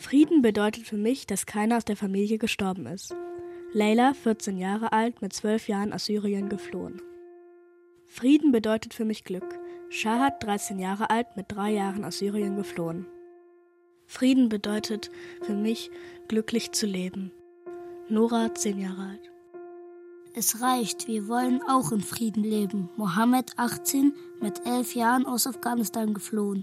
Frieden bedeutet für mich, dass keiner aus der Familie gestorben ist. Leila, 14 Jahre alt, mit 12 Jahren aus Syrien geflohen. Frieden bedeutet für mich Glück. Shahad, 13 Jahre alt, mit 3 Jahren aus Syrien geflohen. Frieden bedeutet für mich, glücklich zu leben. Nora, 10 Jahre alt. Es reicht, wir wollen auch in Frieden leben. Mohammed, 18, mit 11 Jahren aus Afghanistan geflohen.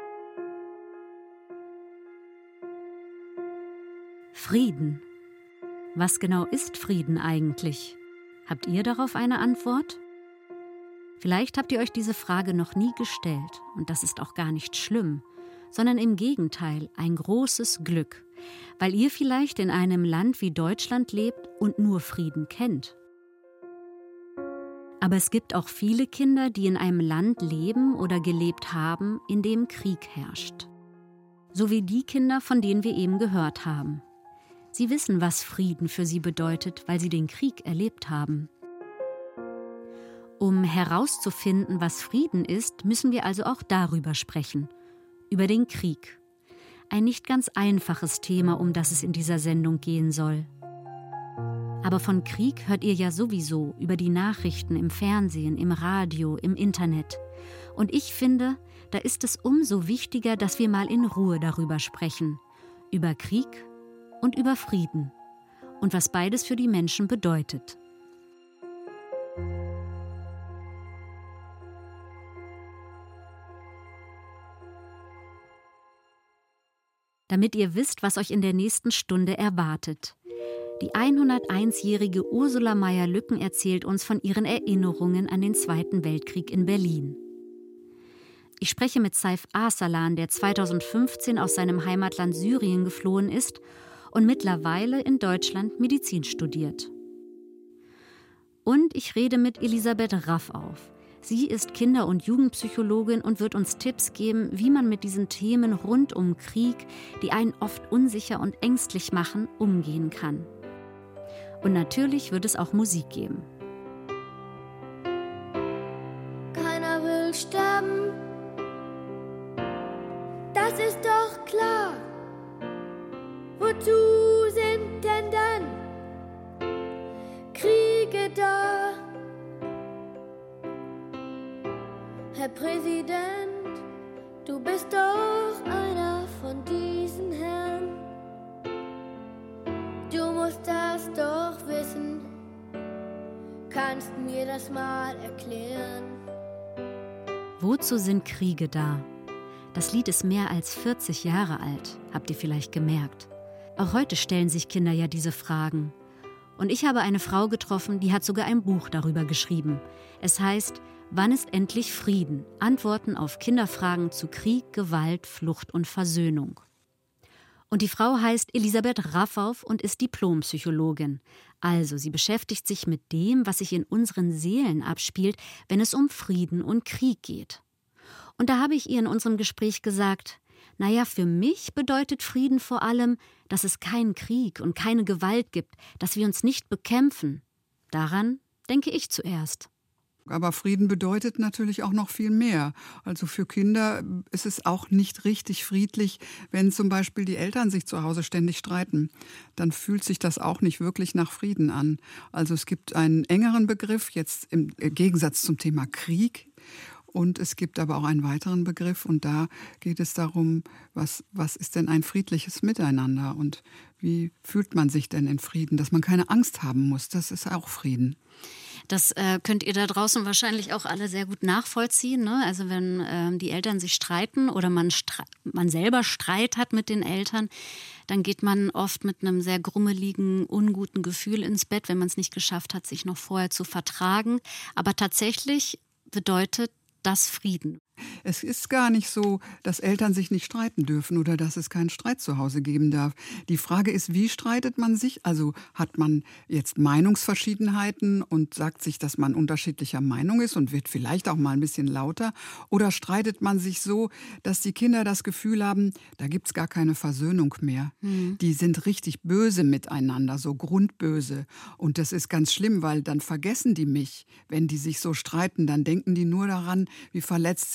Frieden. Was genau ist Frieden eigentlich? Habt ihr darauf eine Antwort? Vielleicht habt ihr euch diese Frage noch nie gestellt und das ist auch gar nicht schlimm, sondern im Gegenteil ein großes Glück, weil ihr vielleicht in einem Land wie Deutschland lebt und nur Frieden kennt. Aber es gibt auch viele Kinder, die in einem Land leben oder gelebt haben, in dem Krieg herrscht. So wie die Kinder, von denen wir eben gehört haben. Sie wissen, was Frieden für sie bedeutet, weil sie den Krieg erlebt haben. Um herauszufinden, was Frieden ist, müssen wir also auch darüber sprechen, über den Krieg. Ein nicht ganz einfaches Thema, um das es in dieser Sendung gehen soll. Aber von Krieg hört ihr ja sowieso über die Nachrichten im Fernsehen, im Radio, im Internet. Und ich finde, da ist es umso wichtiger, dass wir mal in Ruhe darüber sprechen. Über Krieg und über Frieden. Und was beides für die Menschen bedeutet. Damit ihr wisst, was euch in der nächsten Stunde erwartet. Die 101-jährige Ursula Meyer-Lücken erzählt uns von ihren Erinnerungen an den Zweiten Weltkrieg in Berlin. Ich spreche mit Saif Arsalan, der 2015 aus seinem Heimatland Syrien geflohen ist und mittlerweile in Deutschland Medizin studiert. Und ich rede mit Elisabeth Raffauf. Sie ist Kinder- und Jugendpsychologin und wird uns Tipps geben, wie man mit diesen Themen rund um Krieg, die einen oft unsicher und ängstlich machen, umgehen kann. Und natürlich wird es auch Musik geben. Keiner will sterben, das ist doch klar. Wozu sind denn dann Kriege da? Herr Präsident, du bist doch einer von diesen Herren. Du musst das doch wissen, kannst mir das mal erklären. Wozu sind Kriege da? Das Lied ist mehr als 40 Jahre alt, habt ihr vielleicht gemerkt. Auch heute stellen sich Kinder ja diese Fragen. Und ich habe eine Frau getroffen, die hat sogar ein Buch darüber geschrieben. Es heißt »Wann ist endlich Frieden? Antworten auf Kinderfragen zu Krieg, Gewalt, Flucht und Versöhnung«. Und die Frau heißt Elisabeth Raffauf und ist Diplompsychologin. Also, sie beschäftigt sich mit dem, was sich in unseren Seelen abspielt, wenn es um Frieden und Krieg geht. Und da habe ich ihr in unserem Gespräch gesagt, naja, für mich bedeutet Frieden vor allem, dass es keinen Krieg und keine Gewalt gibt, dass wir uns nicht bekämpfen. Daran denke ich zuerst. Aber Frieden bedeutet natürlich auch noch viel mehr. Also für Kinder ist es auch nicht richtig friedlich, wenn zum Beispiel die Eltern sich zu Hause ständig streiten. Dann fühlt sich das auch nicht wirklich nach Frieden an. Also es gibt einen engeren Begriff, jetzt im Gegensatz zum Thema Krieg. Und es gibt aber auch einen weiteren Begriff und da geht es darum, was ist denn ein friedliches Miteinander und wie fühlt man sich denn in Frieden, dass man keine Angst haben muss, das ist auch Frieden. Das könnt ihr da draußen wahrscheinlich auch alle sehr gut nachvollziehen, ne? Also wenn die Eltern sich streiten oder man selber Streit hat mit den Eltern, dann geht man oft mit einem sehr grummeligen, unguten Gefühl ins Bett, wenn man es nicht geschafft hat, sich noch vorher zu vertragen. Aber tatsächlich bedeutet das Frieden. Es ist gar nicht so, dass Eltern sich nicht streiten dürfen oder dass es keinen Streit zu Hause geben darf. Die Frage ist, wie streitet man sich? Also hat man jetzt Meinungsverschiedenheiten und sagt sich, dass man unterschiedlicher Meinung ist und wird vielleicht auch mal ein bisschen lauter? Oder streitet man sich so, dass die Kinder das Gefühl haben, da gibt's gar keine Versöhnung mehr. Die sind richtig böse miteinander, so grundböse. Und das ist ganz schlimm, weil dann vergessen die mich. Wenn die sich so streiten, dann denken die nur daran, wie verletzt sie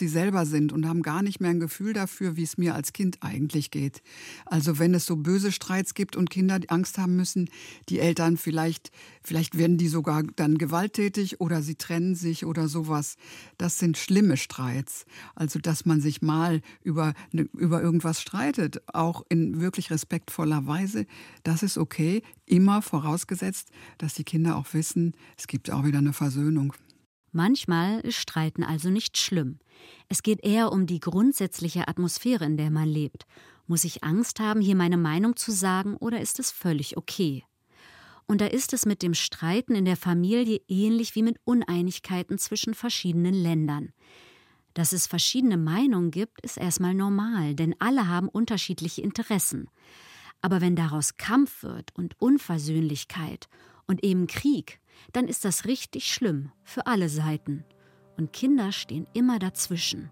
sie selber sind und haben gar nicht mehr ein Gefühl dafür, wie es mir als Kind eigentlich geht. Also wenn es so böse Streits gibt und Kinder Angst haben müssen, die Eltern vielleicht werden die sogar dann gewalttätig oder sie trennen sich oder sowas. Das sind schlimme Streits. Also dass man sich mal über irgendwas streitet, auch in wirklich respektvoller Weise, das ist okay, immer vorausgesetzt, dass die Kinder auch wissen, es gibt auch wieder eine Versöhnung. Manchmal ist Streiten also nicht schlimm. Es geht eher um die grundsätzliche Atmosphäre, in der man lebt. Muss ich Angst haben, hier meine Meinung zu sagen, oder ist es völlig okay? Und da ist es mit dem Streiten in der Familie ähnlich wie mit Uneinigkeiten zwischen verschiedenen Ländern. Dass es verschiedene Meinungen gibt, ist erstmal normal, denn alle haben unterschiedliche Interessen. Aber wenn daraus Kampf wird und Unversöhnlichkeit und eben Krieg, dann ist das richtig schlimm für alle Seiten. Und Kinder stehen immer dazwischen.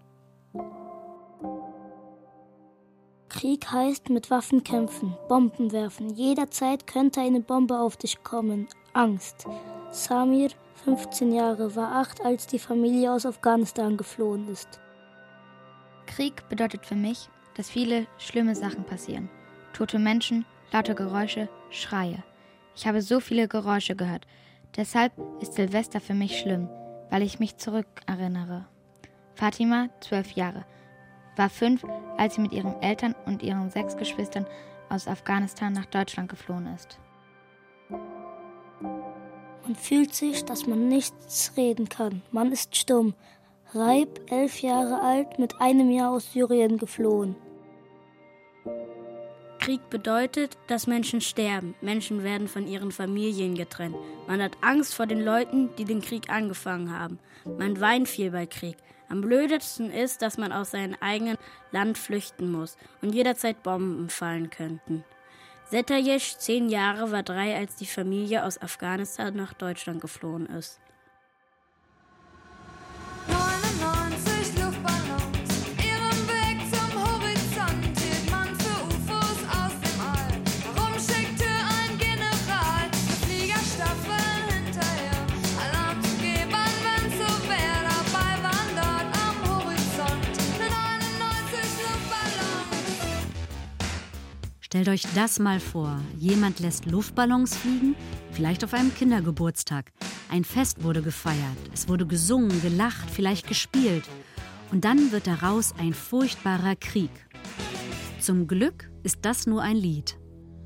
Krieg heißt mit Waffen kämpfen, Bomben werfen. Jederzeit könnte eine Bombe auf dich kommen. Angst. Samir, 15 Jahre, war 8, als die Familie aus Afghanistan geflohen ist. Krieg bedeutet für mich, dass viele schlimme Sachen passieren. Tote Menschen, laute Geräusche, Schreie. Ich habe so viele Geräusche gehört. Deshalb ist Silvester für mich schlimm, weil ich mich zurückerinnere. Fatima, 12 Jahre, war 5, als sie mit ihren Eltern und ihren 6 Geschwistern aus Afghanistan nach Deutschland geflohen ist. Man fühlt sich, dass man nichts reden kann. Man ist stumm. Raib, 11 Jahre alt, mit 1 Jahr aus Syrien geflohen. Krieg bedeutet, dass Menschen sterben. Menschen werden von ihren Familien getrennt. Man hat Angst vor den Leuten, die den Krieg angefangen haben. Man weint viel bei Krieg. Am blödesten ist, dass man aus seinem eigenen Land flüchten muss und jederzeit Bomben fallen könnten. Setayesh, 10 Jahre, war 3, als die Familie aus Afghanistan nach Deutschland geflohen ist. 99 Luftballons, ihren Weg zum Horizont hielt man für UFOs aus dem All. Warum schickte ein General die Fliegerstaffeln hinterher? Alarm zu geben, wenn so wär, dabei waren dort am Horizont 99 Luftballons. Stellt euch das mal vor. Jemand lässt Luftballons fliegen, vielleicht auf einem Kindergeburtstag. Ein Fest wurde gefeiert, es wurde gesungen, gelacht, vielleicht gespielt. Und dann wird daraus ein furchtbarer Krieg. Zum Glück ist das nur ein Lied.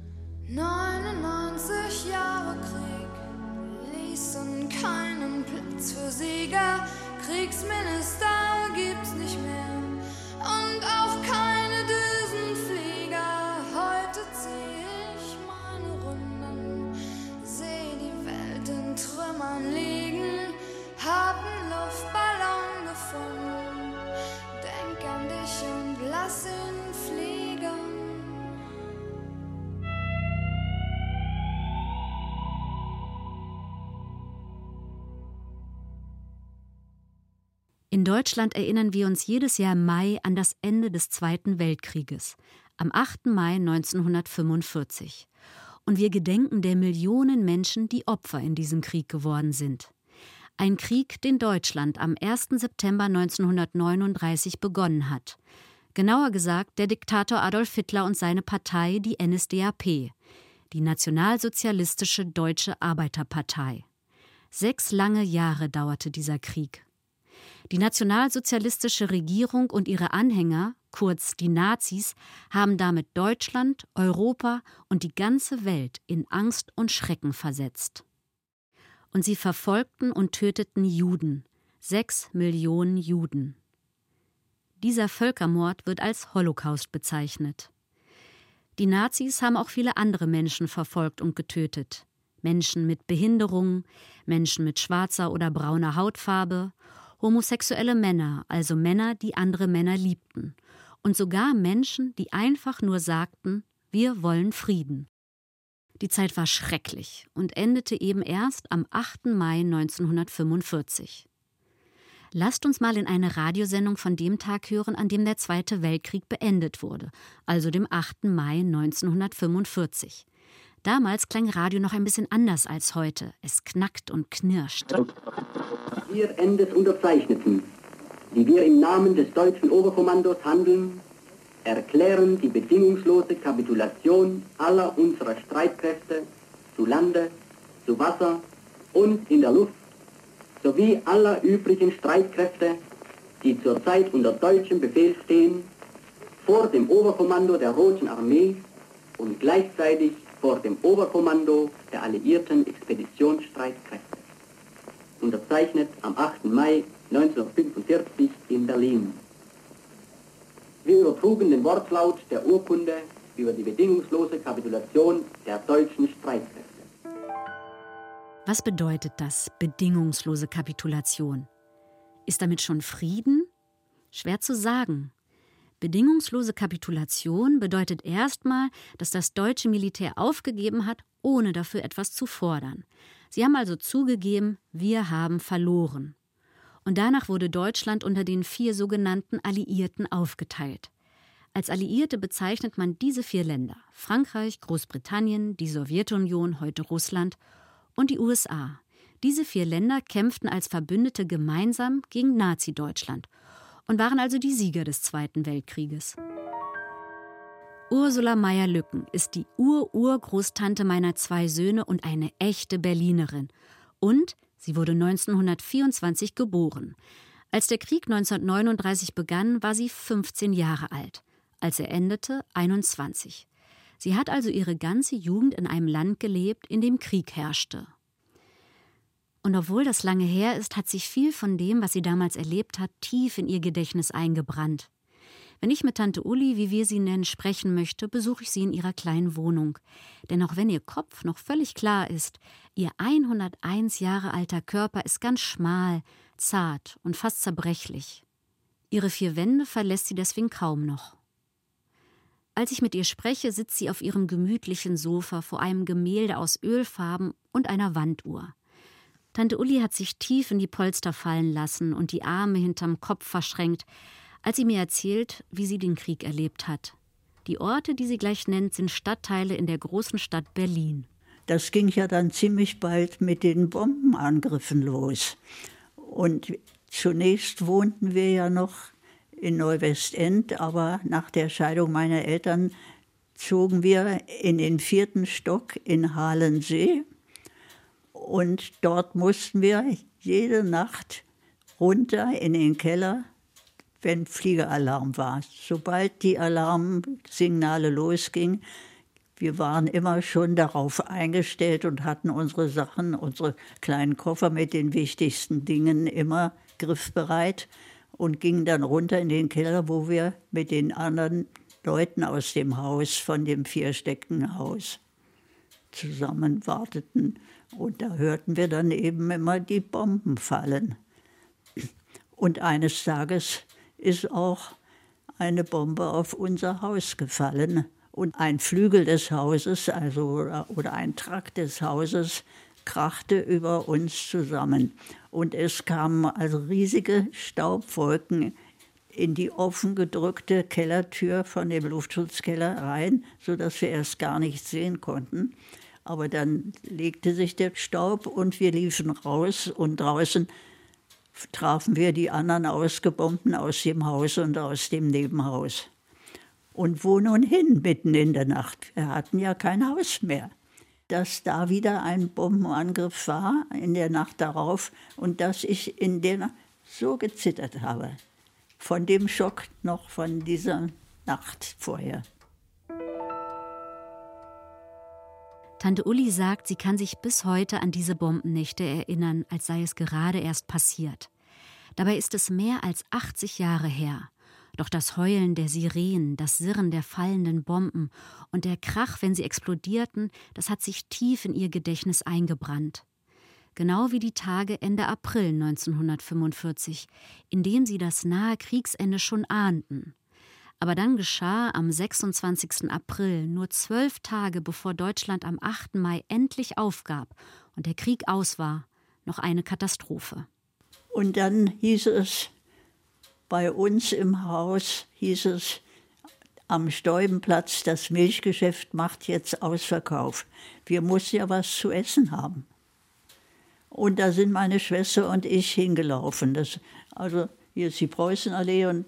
99 Jahre Krieg ließen keinen Platz für Sieger. Kriegsminister gibt's nicht mehr und auch keine Düsenflieger. Heute zieh ich meine Runden, seh die Welt in Trümmern liegen, hab 'n Luftballon gefunden, denk an dich und lass ihn fliegen. In Deutschland erinnern wir uns jedes Jahr im Mai an das Ende des Zweiten Weltkrieges, am 8. Mai 1945. Und wir gedenken der Millionen Menschen, die Opfer in diesem Krieg geworden sind. Ein Krieg, den Deutschland am 1. September 1939 begonnen hat. Genauer gesagt der Diktator Adolf Hitler und seine Partei, die NSDAP, die Nationalsozialistische Deutsche Arbeiterpartei. 6 lange Jahre dauerte dieser Krieg. Die nationalsozialistische Regierung und ihre Anhänger, kurz die Nazis, haben damit Deutschland, Europa und die ganze Welt in Angst und Schrecken versetzt. Und sie verfolgten und töteten Juden, 6 Millionen Juden. Dieser Völkermord wird als Holocaust bezeichnet. Die Nazis haben auch viele andere Menschen verfolgt und getötet. Menschen mit Behinderungen, Menschen mit schwarzer oder brauner Hautfarbe, homosexuelle Männer, also Männer, die andere Männer liebten, und sogar Menschen, die einfach nur sagten, wir wollen Frieden. Die Zeit war schrecklich und endete eben erst am 8. Mai 1945. Lasst uns mal in eine Radiosendung von dem Tag hören, an dem der Zweite Weltkrieg beendet wurde, also dem 8. Mai 1945. Damals klang Radio noch ein bisschen anders als heute. Es knackt und knirscht. Wir Endes unterzeichneten die wir im Namen des deutschen Oberkommandos handeln, erklären die bedingungslose Kapitulation aller unserer Streitkräfte zu Lande, zu Wasser und in der Luft sowie aller übrigen Streitkräfte, die zurzeit unter deutschem Befehl stehen, vor dem Oberkommando der Roten Armee und gleichzeitig vor dem Oberkommando der alliierten Expeditionsstreitkräfte. Unterzeichnet am 8. Mai 1945 in Berlin. Wir übertrugen den Wortlaut der Urkunde über die bedingungslose Kapitulation der deutschen Streitkräfte. Was bedeutet das, bedingungslose Kapitulation? Ist damit schon Frieden? Schwer zu sagen. Bedingungslose Kapitulation bedeutet erstmal, dass das deutsche Militär aufgegeben hat, ohne dafür etwas zu fordern. Sie haben also zugegeben, wir haben verloren. Und danach wurde Deutschland unter den 4 sogenannten Alliierten aufgeteilt. Als Alliierte bezeichnet man diese 4 Länder: Frankreich, Großbritannien, die Sowjetunion, heute Russland, und die USA. Diese 4 Länder kämpften als Verbündete gemeinsam gegen Nazi-Deutschland und waren also die Sieger des Zweiten Weltkrieges. Ursula Meyer-Lücken ist die Urgroßtante meiner 2 Söhne und eine echte Berlinerin. Und sie wurde 1924 geboren. Als der Krieg 1939 begann, war sie 15 Jahre alt. Als er endete, 21. Sie hat also ihre ganze Jugend in einem Land gelebt, in dem Krieg herrschte. Und obwohl das lange her ist, hat sich viel von dem, was sie damals erlebt hat, tief in ihr Gedächtnis eingebrannt. Wenn ich mit Tante Uli, wie wir sie nennen, sprechen möchte, besuche ich sie in ihrer kleinen Wohnung. Denn auch wenn ihr Kopf noch völlig klar ist, ihr 101 Jahre alter Körper ist ganz schmal, zart und fast zerbrechlich. Ihre 4 Wände verlässt sie deswegen kaum noch. Als ich mit ihr spreche, sitzt sie auf ihrem gemütlichen Sofa vor einem Gemälde aus Ölfarben und einer Wanduhr. Tante Uli hat sich tief in die Polster fallen lassen und die Arme hinterm Kopf verschränkt, als sie mir erzählt, wie sie den Krieg erlebt hat. Die Orte, die sie gleich nennt, sind Stadtteile in der großen Stadt Berlin. Das ging ja dann ziemlich bald mit den Bombenangriffen los. Und zunächst wohnten wir ja noch in Neuwestend, aber nach der Scheidung meiner Eltern zogen wir in den 4. Stock in Halensee. Und dort mussten wir jede Nacht runter in den Keller, wenn Fliegeralarm war. Sobald die Alarmsignale losgingen, wir waren immer schon darauf eingestellt und hatten unsere Sachen, unsere kleinen Koffer mit den wichtigsten Dingen immer griffbereit und gingen dann runter in den Keller, wo wir mit den anderen Leuten aus dem Haus, von dem 4-stöckigen Haus, zusammen warteten. Und da hörten wir dann eben immer die Bomben fallen. Und eines Tages ist auch eine Bombe auf unser Haus gefallen. Und ein Flügel des Hauses, oder ein Trakt des Hauses, krachte über uns zusammen. Und es kamen also riesige Staubwolken in die offen gedrückte Kellertür von dem Luftschutzkeller rein, sodass wir erst gar nichts sehen konnten. Aber dann legte sich der Staub und wir liefen raus und draußen trafen wir die anderen Ausgebombten aus dem Haus und aus dem Nebenhaus. Und wo nun hin, mitten in der Nacht? Wir hatten ja kein Haus mehr. Dass da wieder ein Bombenangriff war in der Nacht darauf und dass ich in der Nacht so gezittert habe. Von dem Schock noch von dieser Nacht vorher. Tante Uli sagt, sie kann sich bis heute an diese Bombennächte erinnern, als sei es gerade erst passiert. Dabei ist es mehr als 80 Jahre her. Doch das Heulen der Sirenen, das Sirren der fallenden Bomben und der Krach, wenn sie explodierten, das hat sich tief in ihr Gedächtnis eingebrannt. Genau wie die Tage Ende April 1945, in dem sie das nahe Kriegsende schon ahnten. Aber dann geschah am 26. April, nur 12 Tage bevor Deutschland am 8. Mai endlich aufgab und der Krieg aus war, noch eine Katastrophe. Und dann hieß es, bei uns im Haus hieß es, am Steubenplatz, das Milchgeschäft macht jetzt Ausverkauf. Wir mussten ja was zu essen haben. Und da sind meine Schwester und ich hingelaufen. Also Hier ist die Preußenallee und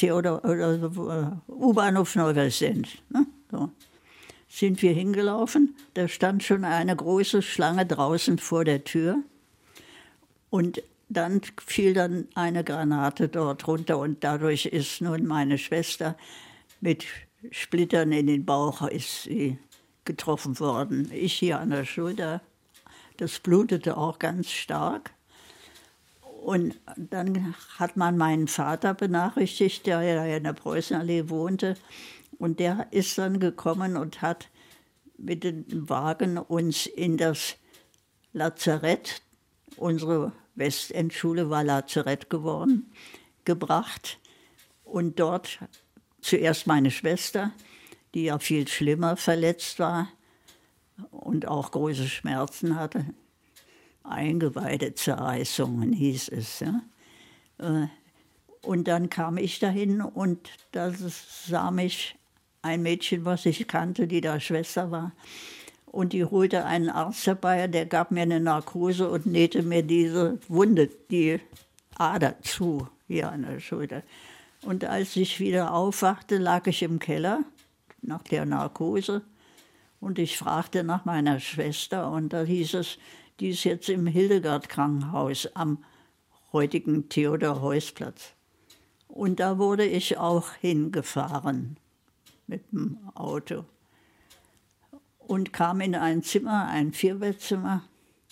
U-Bahnhof Neuwestend. Ne? So. Sind wir hingelaufen, da stand schon eine große Schlange draußen vor der Tür. Und dann fiel dann eine Granate dort runter und dadurch ist nun meine Schwester mit Splittern in den Bauch ist sie getroffen worden. Ich hier an der Schulter, das blutete auch ganz stark. Und dann hat man meinen Vater benachrichtigt, der ja in der Preußenallee wohnte. Und der ist dann gekommen und hat mit dem Wagen uns in das Lazarett, unsere Westendschule war Lazarett geworden, gebracht. Und dort zuerst meine Schwester, die ja viel schlimmer verletzt war und auch große Schmerzen hatte. Eingeweidezerreißungen hieß es. Ja. Und dann kam ich dahin und da sah mich ein Mädchen, was ich kannte, die da Schwester war. Und die holte einen Arzt herbei, der gab mir eine Narkose und nähte mir diese Wunde, die Ader zu, hier an der Schulter. Und als ich wieder aufwachte, lag ich im Keller nach der Narkose und ich fragte nach meiner Schwester und da hieß es, die ist jetzt im Hildegard-Krankenhaus am heutigen Theodor-Heuss-Platz. Und da wurde ich auch hingefahren mit dem Auto und kam in ein Zimmer, ein 4-Bettzimmer.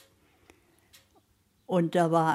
Und da war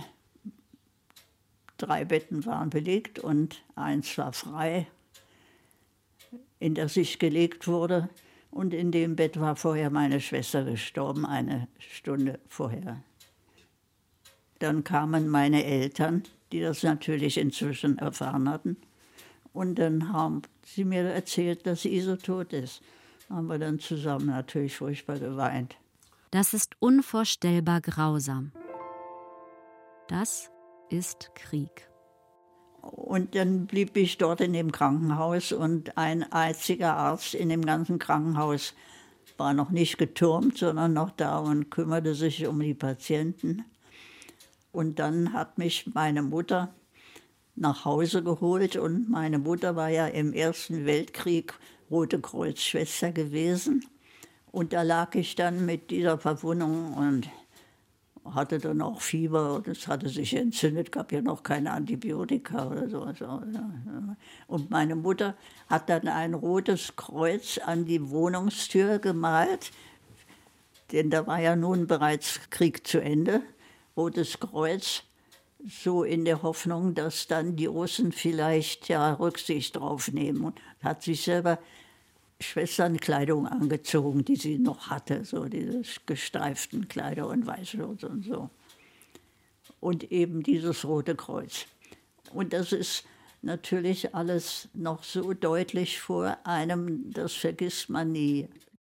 3 Betten waren belegt und eins war frei, in das ich gelegt wurde. Und in dem Bett war vorher meine Schwester gestorben, eine Stunde vorher. Dann kamen meine Eltern, die das natürlich inzwischen erfahren hatten. Und dann haben sie mir erzählt, dass Ise tot ist. Haben wir dann zusammen natürlich furchtbar geweint. Das ist unvorstellbar grausam. Das ist Krieg. Und dann blieb ich dort in dem Krankenhaus und ein einziger Arzt in dem ganzen Krankenhaus war noch nicht getürmt, sondern noch da und kümmerte sich um die Patienten. Und dann hat mich meine Mutter nach Hause geholt und meine Mutter war ja im Ersten Weltkrieg Rote Kreuz-Schwester gewesen. Und da lag ich dann mit dieser Verwundung und hatte dann auch Fieber und es hatte sich entzündet, gab ja noch keine Antibiotika oder so. Und meine Mutter hat dann ein rotes Kreuz an die Wohnungstür gemalt, denn da war ja nun bereits Krieg zu Ende. Rotes Kreuz, so in der Hoffnung, dass dann die Russen vielleicht ja Rücksicht drauf nehmen. Und hat sich selber Schwesternkleidung angezogen, die sie noch hatte, so diese gestreiften Kleider und Weißschutz und so. Und eben dieses Rote Kreuz. Und das ist natürlich alles noch so deutlich vor einem, das vergisst man nie.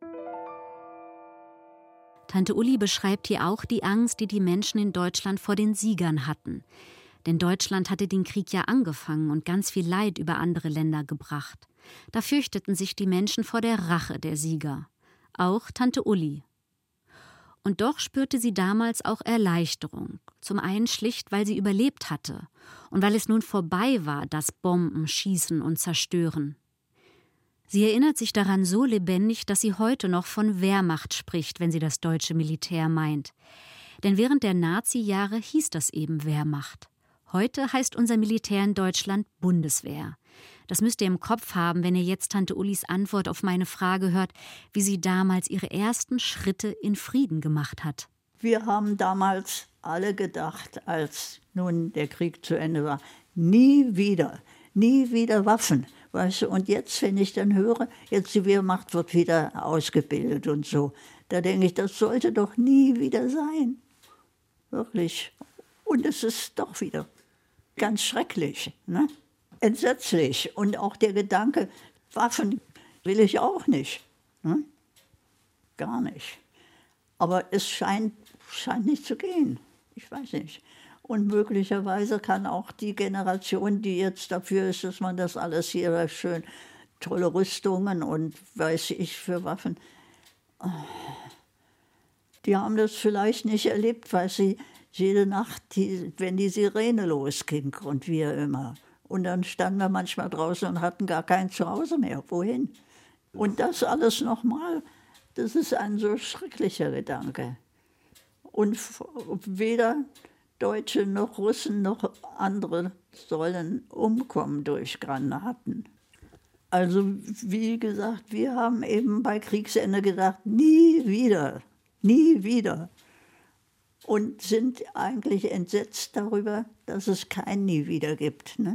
Tante Uli beschreibt hier auch die Angst, die die Menschen in Deutschland vor den Siegern hatten. Denn Deutschland hatte den Krieg ja angefangen und ganz viel Leid über andere Länder gebracht. Da fürchteten sich die Menschen vor der Rache der Sieger. Auch Tante Uli. Und doch spürte sie damals auch Erleichterung. Zum einen schlicht, weil sie überlebt hatte und weil es nun vorbei war, das Bomben, Schießen und Zerstören. Sie erinnert sich daran so lebendig, dass sie heute noch von Wehrmacht spricht, wenn sie das deutsche Militär meint. Denn während der Nazi-Jahre hieß das eben Wehrmacht. Heute heißt unser Militär in Deutschland Bundeswehr. Das müsst ihr im Kopf haben, wenn ihr jetzt Tante Ulis Antwort auf meine Frage hört, wie sie damals ihre ersten Schritte in Frieden gemacht hat. Wir haben damals alle gedacht, als nun der Krieg zu Ende war, nie wieder Waffen. Weißt du? Und jetzt, wenn ich dann höre, jetzt die Wehrmacht wird wieder ausgebildet und so, da denke ich, das sollte doch nie wieder sein. Wirklich. Und es ist doch wieder ganz schrecklich, ne? Entsetzlich. Und auch der Gedanke, Waffen will ich auch nicht. Ne? Gar nicht. Aber es scheint nicht zu gehen. Ich weiß nicht. Und möglicherweise kann auch die Generation, die jetzt dafür ist, dass man das alles hier schön, tolle Rüstungen und weiß ich für Waffen, die haben das vielleicht nicht erlebt, weil sie jede Nacht, wenn die Sirene losging und wir immer. Und dann standen wir manchmal draußen und hatten gar kein Zuhause mehr. Wohin? Und das alles nochmal, das ist ein so schrecklicher Gedanke. Und weder Deutsche noch Russen noch andere sollen umkommen durch Granaten. Also wie gesagt, wir haben eben bei Kriegsende gedacht, nie wieder, nie wieder. Und sind eigentlich entsetzt darüber, dass es kein Nie wieder gibt. Ne?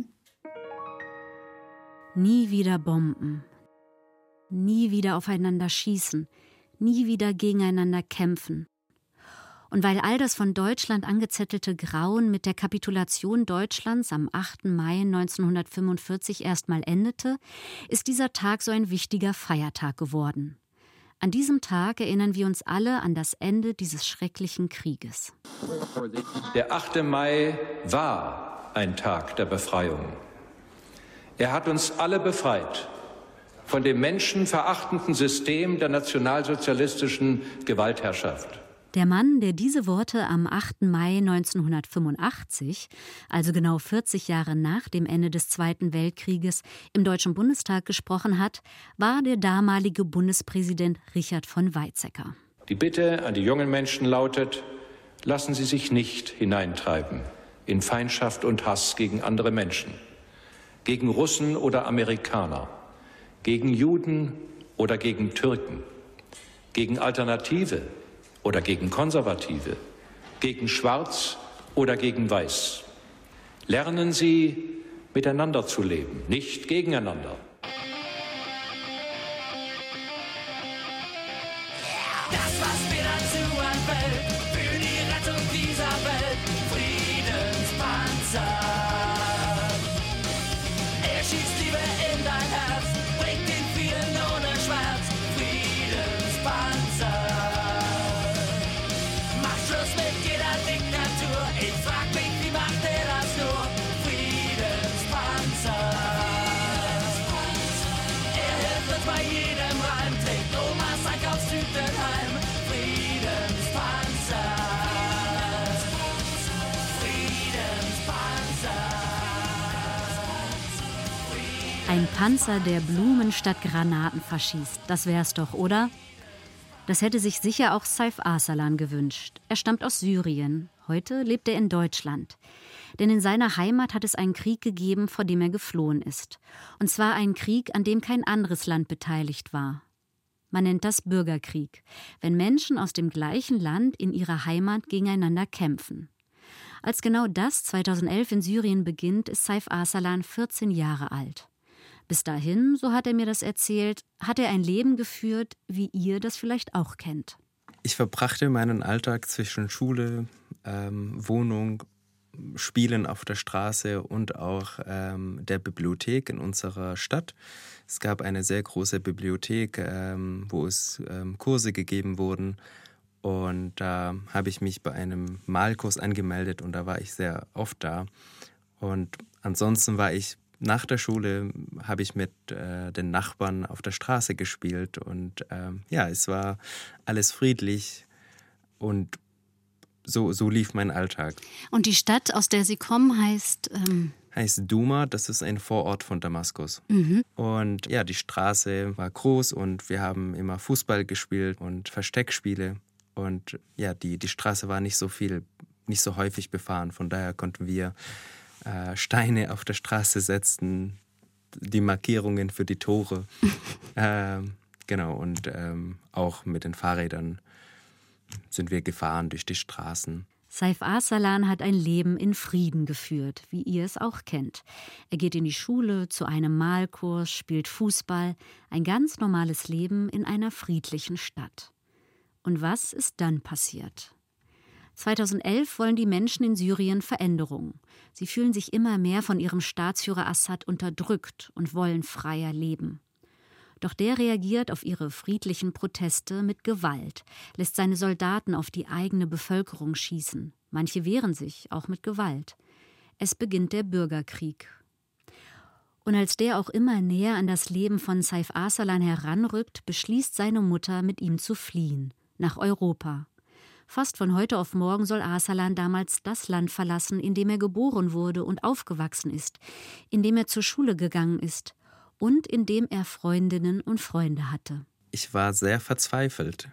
Nie wieder Bomben, nie wieder aufeinander schießen, nie wieder gegeneinander kämpfen. Und weil all das von Deutschland angezettelte Grauen mit der Kapitulation Deutschlands am 8. Mai 1945 erstmal endete, ist dieser Tag so ein wichtiger Feiertag geworden. An diesem Tag erinnern wir uns alle an das Ende dieses schrecklichen Krieges. Der 8. Mai war ein Tag der Befreiung. Er hat uns alle befreit von dem menschenverachtenden System der nationalsozialistischen Gewaltherrschaft. Der Mann, der diese Worte am 8. Mai 1985, also genau 40 Jahre nach dem Ende des Zweiten Weltkrieges, im Deutschen Bundestag gesprochen hat, war der damalige Bundespräsident Richard von Weizsäcker. Die Bitte an die jungen Menschen lautet: Lassen Sie sich nicht hineintreiben in Feindschaft und Hass gegen andere Menschen, gegen Russen oder Amerikaner, gegen Juden oder gegen Türken, gegen Alternative oder gegen Konservative, gegen Schwarz oder gegen Weiß. Lernen Sie, miteinander zu leben, nicht gegeneinander. Das, was wir dazu anfällt, für die Rettung dieser Welt, Friedenspanzer. Er schießt Liebe in dein Herz, bringt den vielen ohne Schmerz, Friedenspanzer. Schluss mit jeder Diktatur. Ich frag mich, wie macht er das nur? Friedenspanzer. Er hilft uns bei jedem Reim, trägt Omas Einkaufstüten heim. Friedenspanzer. Friedenspanzer. Ein Panzer, der Blumen statt Granaten verschießt. Das wär's doch, oder? Das hätte sich sicher auch Saif Arsalan gewünscht. Er stammt aus Syrien. Heute lebt er in Deutschland. Denn in seiner Heimat hat es einen Krieg gegeben, vor dem er geflohen ist. Und zwar einen Krieg, an dem kein anderes Land beteiligt war. Man nennt das Bürgerkrieg, wenn Menschen aus dem gleichen Land in ihrer Heimat gegeneinander kämpfen. Als genau das 2011 in Syrien beginnt, ist Saif Arsalan 14 Jahre alt. Bis dahin, so hat er mir das erzählt, hat er ein Leben geführt, wie ihr das vielleicht auch kennt. Ich verbrachte meinen Alltag zwischen Schule, Wohnung, Spielen auf der Straße und auch der Bibliothek in unserer Stadt. Es gab eine sehr große Bibliothek, wo es Kurse gegeben wurden. Und da habe ich mich bei einem Malkurs angemeldet und da war ich sehr oft da. Und ansonsten war ich nach der Schule, habe ich mit den Nachbarn auf der Straße gespielt und es war alles friedlich und so lief mein Alltag. Und die Stadt, aus der Sie kommen, heißt Duma, das ist ein Vorort von Damaskus. Und ja, die Straße war groß und wir haben immer Fußball gespielt und Versteckspiele und ja, die Straße war nicht so häufig befahren, von daher konnten wir Steine auf der Straße setzen, die Markierungen für die Tore. Genau, und auch mit den Fahrrädern sind wir gefahren durch die Straßen. Saif Arsalan hat ein Leben in Frieden geführt, wie ihr es auch kennt. Er geht in die Schule, zu einem Malkurs, spielt Fußball. Ein ganz normales Leben in einer friedlichen Stadt. Und was ist dann passiert? 2011 wollen die Menschen in Syrien Veränderungen. Sie fühlen sich immer mehr von ihrem Staatsführer Assad unterdrückt und wollen freier leben. Doch der reagiert auf ihre friedlichen Proteste mit Gewalt, lässt seine Soldaten auf die eigene Bevölkerung schießen. Manche wehren sich, auch mit Gewalt. Es beginnt der Bürgerkrieg. Und als der auch immer näher an das Leben von Saif Arsalan heranrückt, beschließt seine Mutter, mit ihm zu fliehen, nach Europa. Fast von heute auf morgen soll Arsalan damals das Land verlassen, in dem er geboren wurde und aufgewachsen ist, in dem er zur Schule gegangen ist und in dem er Freundinnen und Freunde hatte. Ich war sehr verzweifelt,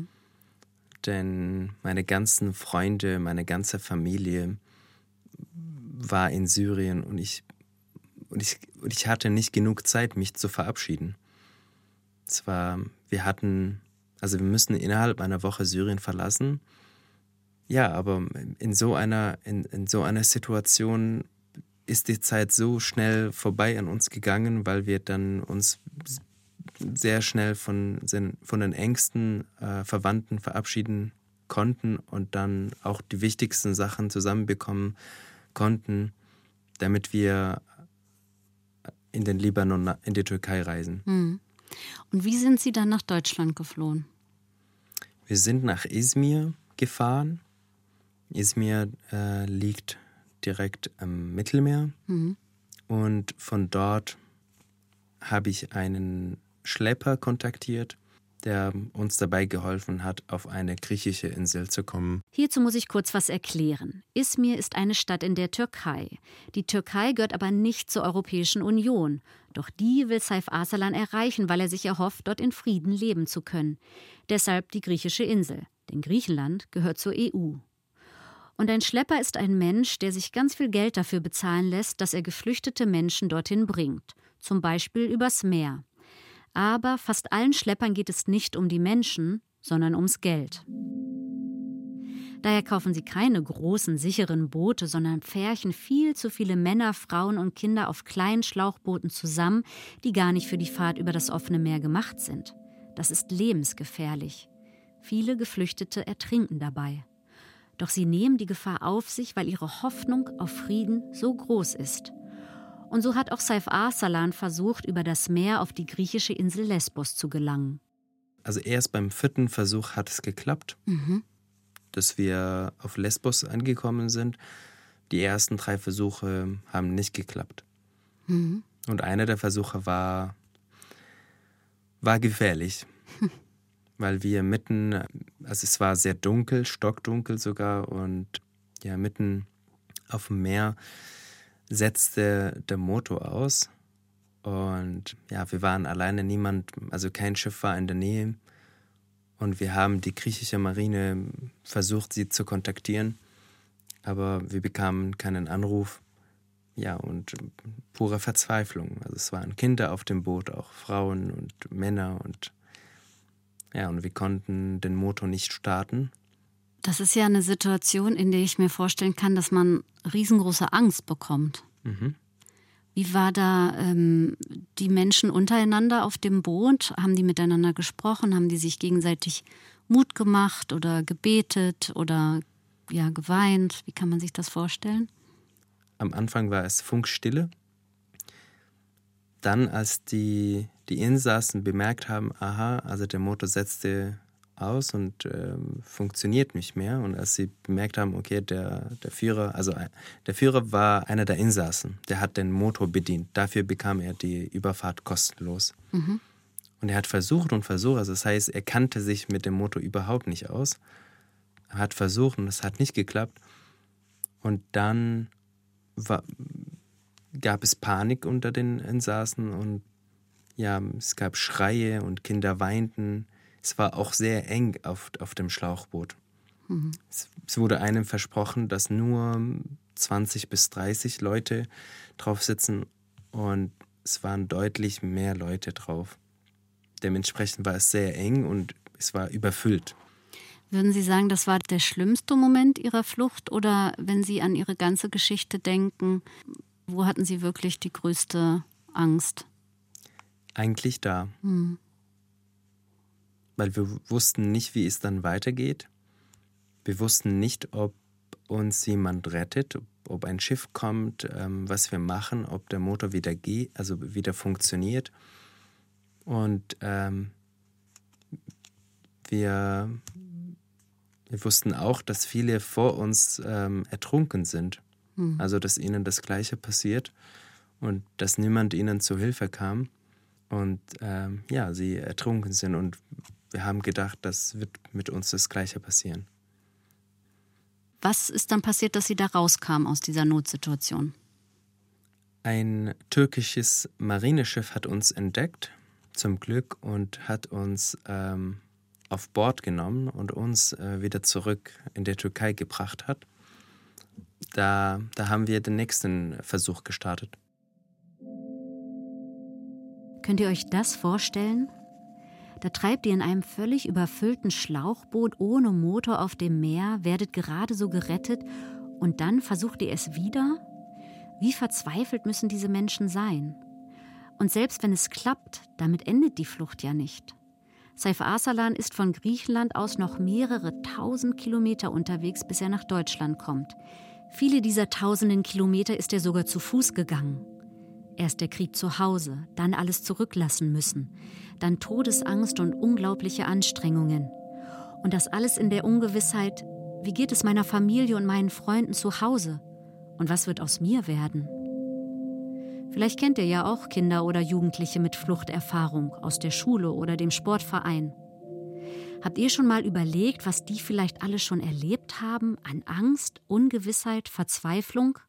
denn meine ganzen Freunde, meine ganze Familie war in Syrien und ich hatte nicht genug Zeit, mich zu verabschieden. Wir müssen innerhalb einer Woche Syrien verlassen. Ja, aber in so einer Situation ist die Zeit so schnell vorbei an uns gegangen, weil wir dann uns sehr schnell von den engsten Verwandten verabschieden konnten und dann auch die wichtigsten Sachen zusammenbekommen konnten, damit wir in den Libanon, in die Türkei reisen. Und wie sind Sie dann nach Deutschland geflohen? Wir sind nach Izmir gefahren. Izmir liegt direkt am Mittelmeer. Und von dort habe ich einen Schlepper kontaktiert, der uns dabei geholfen hat, auf eine griechische Insel zu kommen. Hierzu muss ich kurz was erklären. Izmir ist eine Stadt in der Türkei. Die Türkei gehört aber nicht zur Europäischen Union. Doch die will Saif Arsalan erreichen, weil er sich erhofft, dort in Frieden leben zu können. Deshalb die griechische Insel. Denn Griechenland gehört zur EU. Und ein Schlepper ist ein Mensch, der sich ganz viel Geld dafür bezahlen lässt, dass er geflüchtete Menschen dorthin bringt. Zum Beispiel übers Meer. Aber fast allen Schleppern geht es nicht um die Menschen, sondern ums Geld. Daher kaufen sie keine großen, sicheren Boote, sondern pferchen viel zu viele Männer, Frauen und Kinder auf kleinen Schlauchbooten zusammen, die gar nicht für die Fahrt über das offene Meer gemacht sind. Das ist lebensgefährlich. Viele Geflüchtete ertrinken dabei. Doch sie nehmen die Gefahr auf sich, weil ihre Hoffnung auf Frieden so groß ist. Und so hat auch Saif Arsalan versucht, über das Meer auf die griechische Insel Lesbos zu gelangen. Also erst beim 4. Versuch hat es geklappt, dass wir auf Lesbos angekommen sind. Die ersten 3 Versuche haben nicht geklappt. Und einer der Versuche war gefährlich, weil wir es war sehr dunkel, stockdunkel sogar, und ja, mitten auf dem Meer setzte der Motor aus und ja, wir waren alleine, kein Schiff war in der Nähe und wir haben die griechische Marine versucht, sie zu kontaktieren, aber wir bekamen keinen Anruf. Ja, und pure Verzweiflung. Also es waren Kinder auf dem Boot, auch Frauen und Männer und wir konnten den Motor nicht starten. Das ist ja eine Situation, in der ich mir vorstellen kann, dass man riesengroße Angst bekommt. Wie war da die Menschen untereinander auf dem Boot? Haben die miteinander gesprochen? Haben die sich gegenseitig Mut gemacht oder gebetet oder geweint? Wie kann man sich das vorstellen? Am Anfang war es Funkstille. Dann, als die Insassen bemerkt haben, also der Motor setzte aus und funktioniert nicht mehr. Und als sie bemerkt haben, okay, der Führer war einer der Insassen, der hat den Motor bedient. Dafür bekam er die Überfahrt kostenlos. Und er hat versucht, also das heißt, er kannte sich mit dem Motor überhaupt nicht aus. Er hat versucht und es hat nicht geklappt. Und dann gab es Panik unter den Insassen und ja, es gab Schreie und Kinder weinten. Es war auch sehr eng auf dem Schlauchboot. Es wurde einem versprochen, dass nur 20 bis 30 Leute drauf sitzen und es waren deutlich mehr Leute drauf. Dementsprechend war es sehr eng und es war überfüllt. Würden Sie sagen, das war der schlimmste Moment Ihrer Flucht oder wenn Sie an Ihre ganze Geschichte denken, wo hatten Sie wirklich die größte Angst? Eigentlich da. Weil wir wussten nicht, wie es dann weitergeht. Wir wussten nicht, ob uns jemand rettet, ob ein Schiff kommt, was wir machen, ob der Motor wieder funktioniert. Und wir wussten auch, dass viele vor uns ertrunken sind. Also, dass ihnen das Gleiche passiert und dass niemand ihnen zu Hilfe kam. Und sie ertrunken sind und wir haben gedacht, das wird mit uns das Gleiche passieren. was ist dann passiert, dass Sie da rauskamen aus dieser Notsituation? Ein türkisches Marineschiff hat uns entdeckt, zum Glück, und hat uns auf Bord genommen und uns wieder zurück in der Türkei gebracht hat. Da haben wir den nächsten Versuch gestartet. Könnt ihr euch das vorstellen? Da treibt ihr in einem völlig überfüllten Schlauchboot ohne Motor auf dem Meer, werdet gerade so gerettet und dann versucht ihr es wieder? Wie verzweifelt müssen diese Menschen sein? Und selbst wenn es klappt, damit endet die Flucht ja nicht. Saif Arsalan ist von Griechenland aus noch mehrere tausend Kilometer unterwegs, bis er nach Deutschland kommt. Viele dieser tausenden Kilometer ist er sogar zu Fuß gegangen. Erst der Krieg zu Hause, dann alles zurücklassen müssen, dann Todesangst und unglaubliche Anstrengungen. Und das alles in der Ungewissheit, wie geht es meiner Familie und meinen Freunden zu Hause? Und was wird aus mir werden? Vielleicht kennt ihr ja auch Kinder oder Jugendliche mit Fluchterfahrung aus der Schule oder dem Sportverein. Habt ihr schon mal überlegt, was die vielleicht alle schon erlebt haben an Angst, Ungewissheit, Verzweiflung?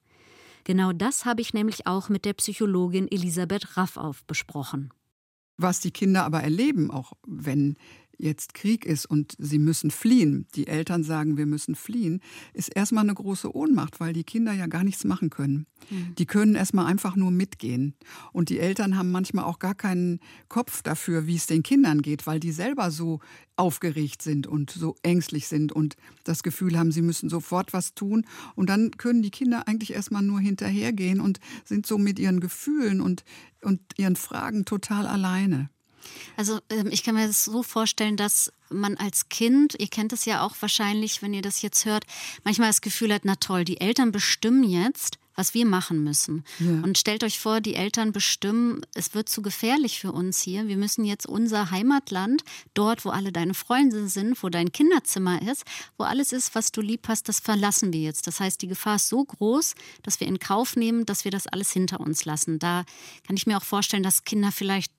Genau das habe ich nämlich auch mit der Psychologin Elisabeth Raffauf besprochen. Was die Kinder aber erleben, auch wenn jetzt Krieg ist und sie müssen fliehen, die Eltern sagen, wir müssen fliehen, ist erstmal eine große Ohnmacht, weil die Kinder ja gar nichts machen können. Die können erstmal einfach nur mitgehen. Und die Eltern haben manchmal auch gar keinen Kopf dafür, wie es den Kindern geht, weil die selber so aufgeregt sind und so ängstlich sind und das Gefühl haben, sie müssen sofort was tun. Und dann können die Kinder eigentlich erstmal nur hinterhergehen und sind so mit ihren Gefühlen und ihren Fragen total alleine. Also ich kann mir das so vorstellen, dass man als Kind, ihr kennt es ja auch wahrscheinlich, wenn ihr das jetzt hört, manchmal das Gefühl hat, na toll, die Eltern bestimmen jetzt, was wir machen müssen. Ja. Und stellt euch vor, die Eltern bestimmen, es wird zu gefährlich für uns hier. Wir müssen jetzt unser Heimatland, dort, wo alle deine Freunde sind, wo dein Kinderzimmer ist, wo alles ist, was du lieb hast, das verlassen wir jetzt. Das heißt, die Gefahr ist so groß, dass wir in Kauf nehmen, dass wir das alles hinter uns lassen. Da kann ich mir auch vorstellen, dass Kinder vielleicht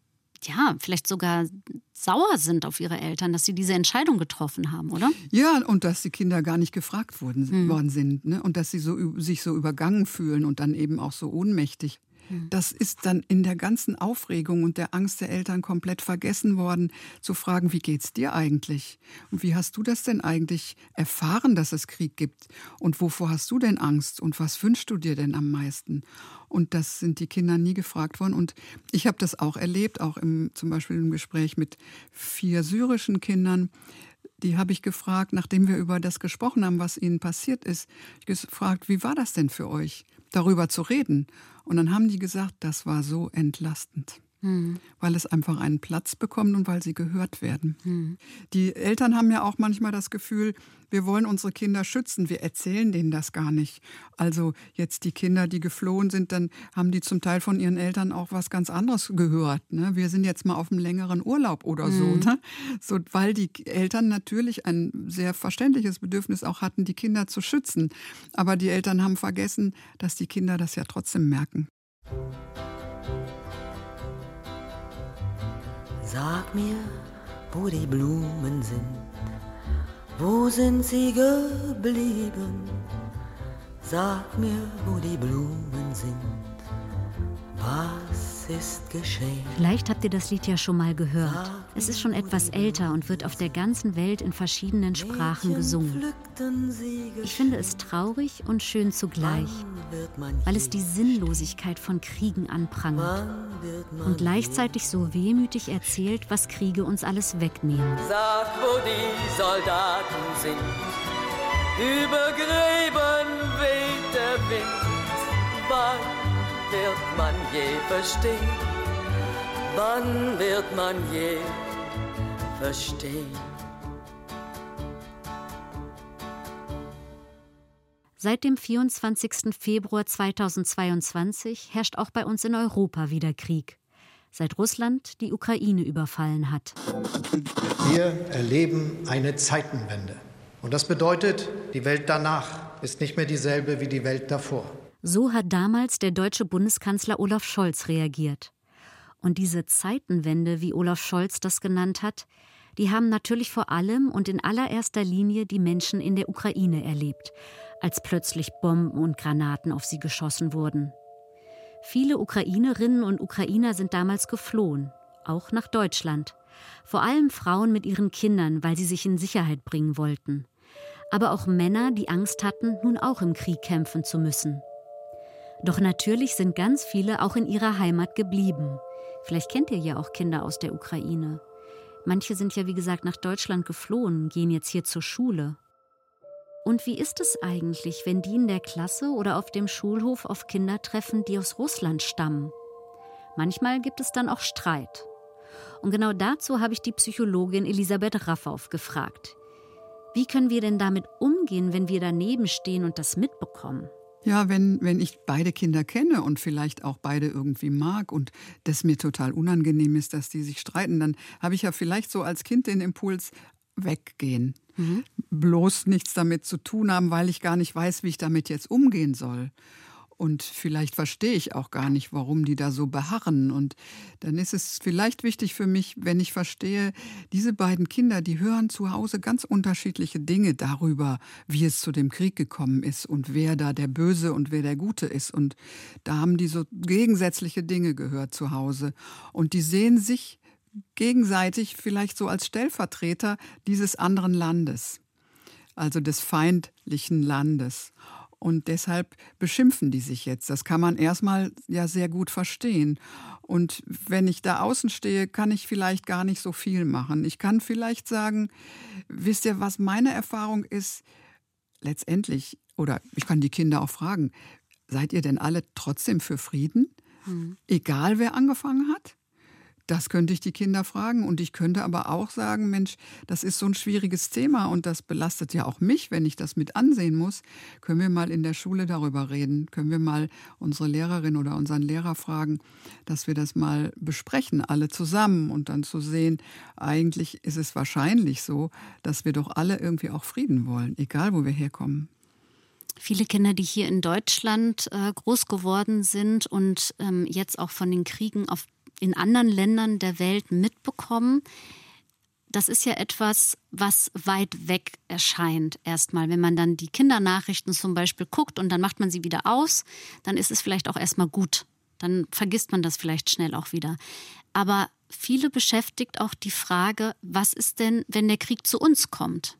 sogar sauer sind auf ihre Eltern, dass sie diese Entscheidung getroffen haben, oder? Ja, und dass die Kinder gar nicht gefragt worden sind, ne? Und dass sie sich so übergangen fühlen und dann eben auch so ohnmächtig. Das ist dann in der ganzen Aufregung und der Angst der Eltern komplett vergessen worden, zu fragen, wie geht's dir eigentlich? Und wie hast du das denn eigentlich erfahren, dass es Krieg gibt? Und wovor hast du denn Angst? Und was wünschst du dir denn am meisten? Und das sind die Kinder nie gefragt worden. Und ich habe das auch erlebt, auch zum Beispiel im Gespräch mit 4 syrischen Kindern. Die habe ich gefragt, nachdem wir über das gesprochen haben, was ihnen passiert ist, gefragt, wie war das denn für euch, darüber zu reden? Und dann haben die gesagt, das war so entlastend, weil es einfach einen Platz bekommt und weil sie gehört werden. Die Eltern haben ja auch manchmal das Gefühl, wir wollen unsere Kinder schützen, wir erzählen denen das gar nicht. Also jetzt die Kinder, die geflohen sind, dann haben die zum Teil von ihren Eltern auch was ganz anderes gehört. Ne? Wir sind jetzt mal auf einem längeren Urlaub oder so, ne? So, weil die Eltern natürlich ein sehr verständliches Bedürfnis auch hatten, die Kinder zu schützen. Aber die Eltern haben vergessen, dass die Kinder das ja trotzdem merken. Sag mir, wo die Blumen sind, wo sind sie geblieben? Sag mir, wo die Blumen sind, was ist geschehen? Vielleicht habt ihr das Lied ja schon mal gehört. Es ist schon etwas älter und wird auf der ganzen Welt in verschiedenen Sprachen gesungen. Ich finde es traurig und schön zugleich, weil es die Sinnlosigkeit von Kriegen anprangert und gleichzeitig so wehmütig erzählt, was Kriege uns alles wegnehmen. Sag, wo die Soldaten sind, über Gräben weht der Wind. Wann wird man je verstehen? Wann wird man je verstehen? Seit dem 24. Februar 2022 herrscht auch bei uns in Europa wieder Krieg, seit Russland die Ukraine überfallen hat. Wir erleben eine Zeitenwende. Und das bedeutet, die Welt danach ist nicht mehr dieselbe wie die Welt davor. So hat damals der deutsche Bundeskanzler Olaf Scholz reagiert. Und diese Zeitenwende, wie Olaf Scholz das genannt hat, die haben natürlich vor allem und in allererster Linie die Menschen in der Ukraine erlebt, als plötzlich Bomben und Granaten auf sie geschossen wurden. Viele Ukrainerinnen und Ukrainer sind damals geflohen, auch nach Deutschland. Vor allem Frauen mit ihren Kindern, weil sie sich in Sicherheit bringen wollten. Aber auch Männer, die Angst hatten, nun auch im Krieg kämpfen zu müssen. Doch natürlich sind ganz viele auch in ihrer Heimat geblieben. Vielleicht kennt ihr ja auch Kinder aus der Ukraine. Manche sind ja, wie gesagt, nach Deutschland geflohen, gehen jetzt hier zur Schule. Und wie ist es eigentlich, wenn die in der Klasse oder auf dem Schulhof auf Kinder treffen, die aus Russland stammen? Manchmal gibt es dann auch Streit. Und genau dazu habe ich die Psychologin Elisabeth Raffauf gefragt. Wie können wir denn damit umgehen, wenn wir daneben stehen und das mitbekommen? Ja, wenn ich beide Kinder kenne und vielleicht auch beide irgendwie mag und das mir total unangenehm ist, dass die sich streiten, dann habe ich ja vielleicht so als Kind den Impuls, weggehen. Bloß nichts damit zu tun haben, weil ich gar nicht weiß, wie ich damit jetzt umgehen soll. Und vielleicht verstehe ich auch gar nicht, warum die da so beharren. Und dann ist es vielleicht wichtig für mich, wenn ich verstehe, diese beiden Kinder, die hören zu Hause ganz unterschiedliche Dinge darüber, wie es zu dem Krieg gekommen ist und wer da der Böse und wer der Gute ist. Und da haben die so gegensätzliche Dinge gehört zu Hause. Und die sehen sich gegenseitig vielleicht so als Stellvertreter dieses anderen Landes, also des feindlichen Landes. Und deshalb beschimpfen die sich jetzt. Das kann man erstmal ja sehr gut verstehen. Und wenn ich da außen stehe, kann ich vielleicht gar nicht so viel machen. Ich kann vielleicht sagen, wisst ihr, was meine Erfahrung ist? Letztendlich, oder ich kann die Kinder auch fragen, seid ihr denn alle trotzdem für Frieden? Egal wer angefangen hat? Das könnte ich die Kinder fragen und ich könnte aber auch sagen, Mensch, das ist so ein schwieriges Thema und das belastet ja auch mich, wenn ich das mit ansehen muss. Können wir mal in der Schule darüber reden? Können wir mal unsere Lehrerin oder unseren Lehrer fragen, dass wir das mal besprechen, alle zusammen und dann zu sehen, eigentlich ist es wahrscheinlich so, dass wir doch alle irgendwie auch Frieden wollen, egal wo wir herkommen. Viele Kinder, die hier in Deutschland groß geworden sind und jetzt auch von den Kriegen in anderen Ländern der Welt mitbekommen, das ist ja etwas, was weit weg erscheint erstmal. Wenn man dann die Kindernachrichten zum Beispiel guckt und dann macht man sie wieder aus, dann ist es vielleicht auch erstmal gut. Dann vergisst man das vielleicht schnell auch wieder. Aber viele beschäftigt auch die Frage, was ist denn, wenn der Krieg zu uns kommt?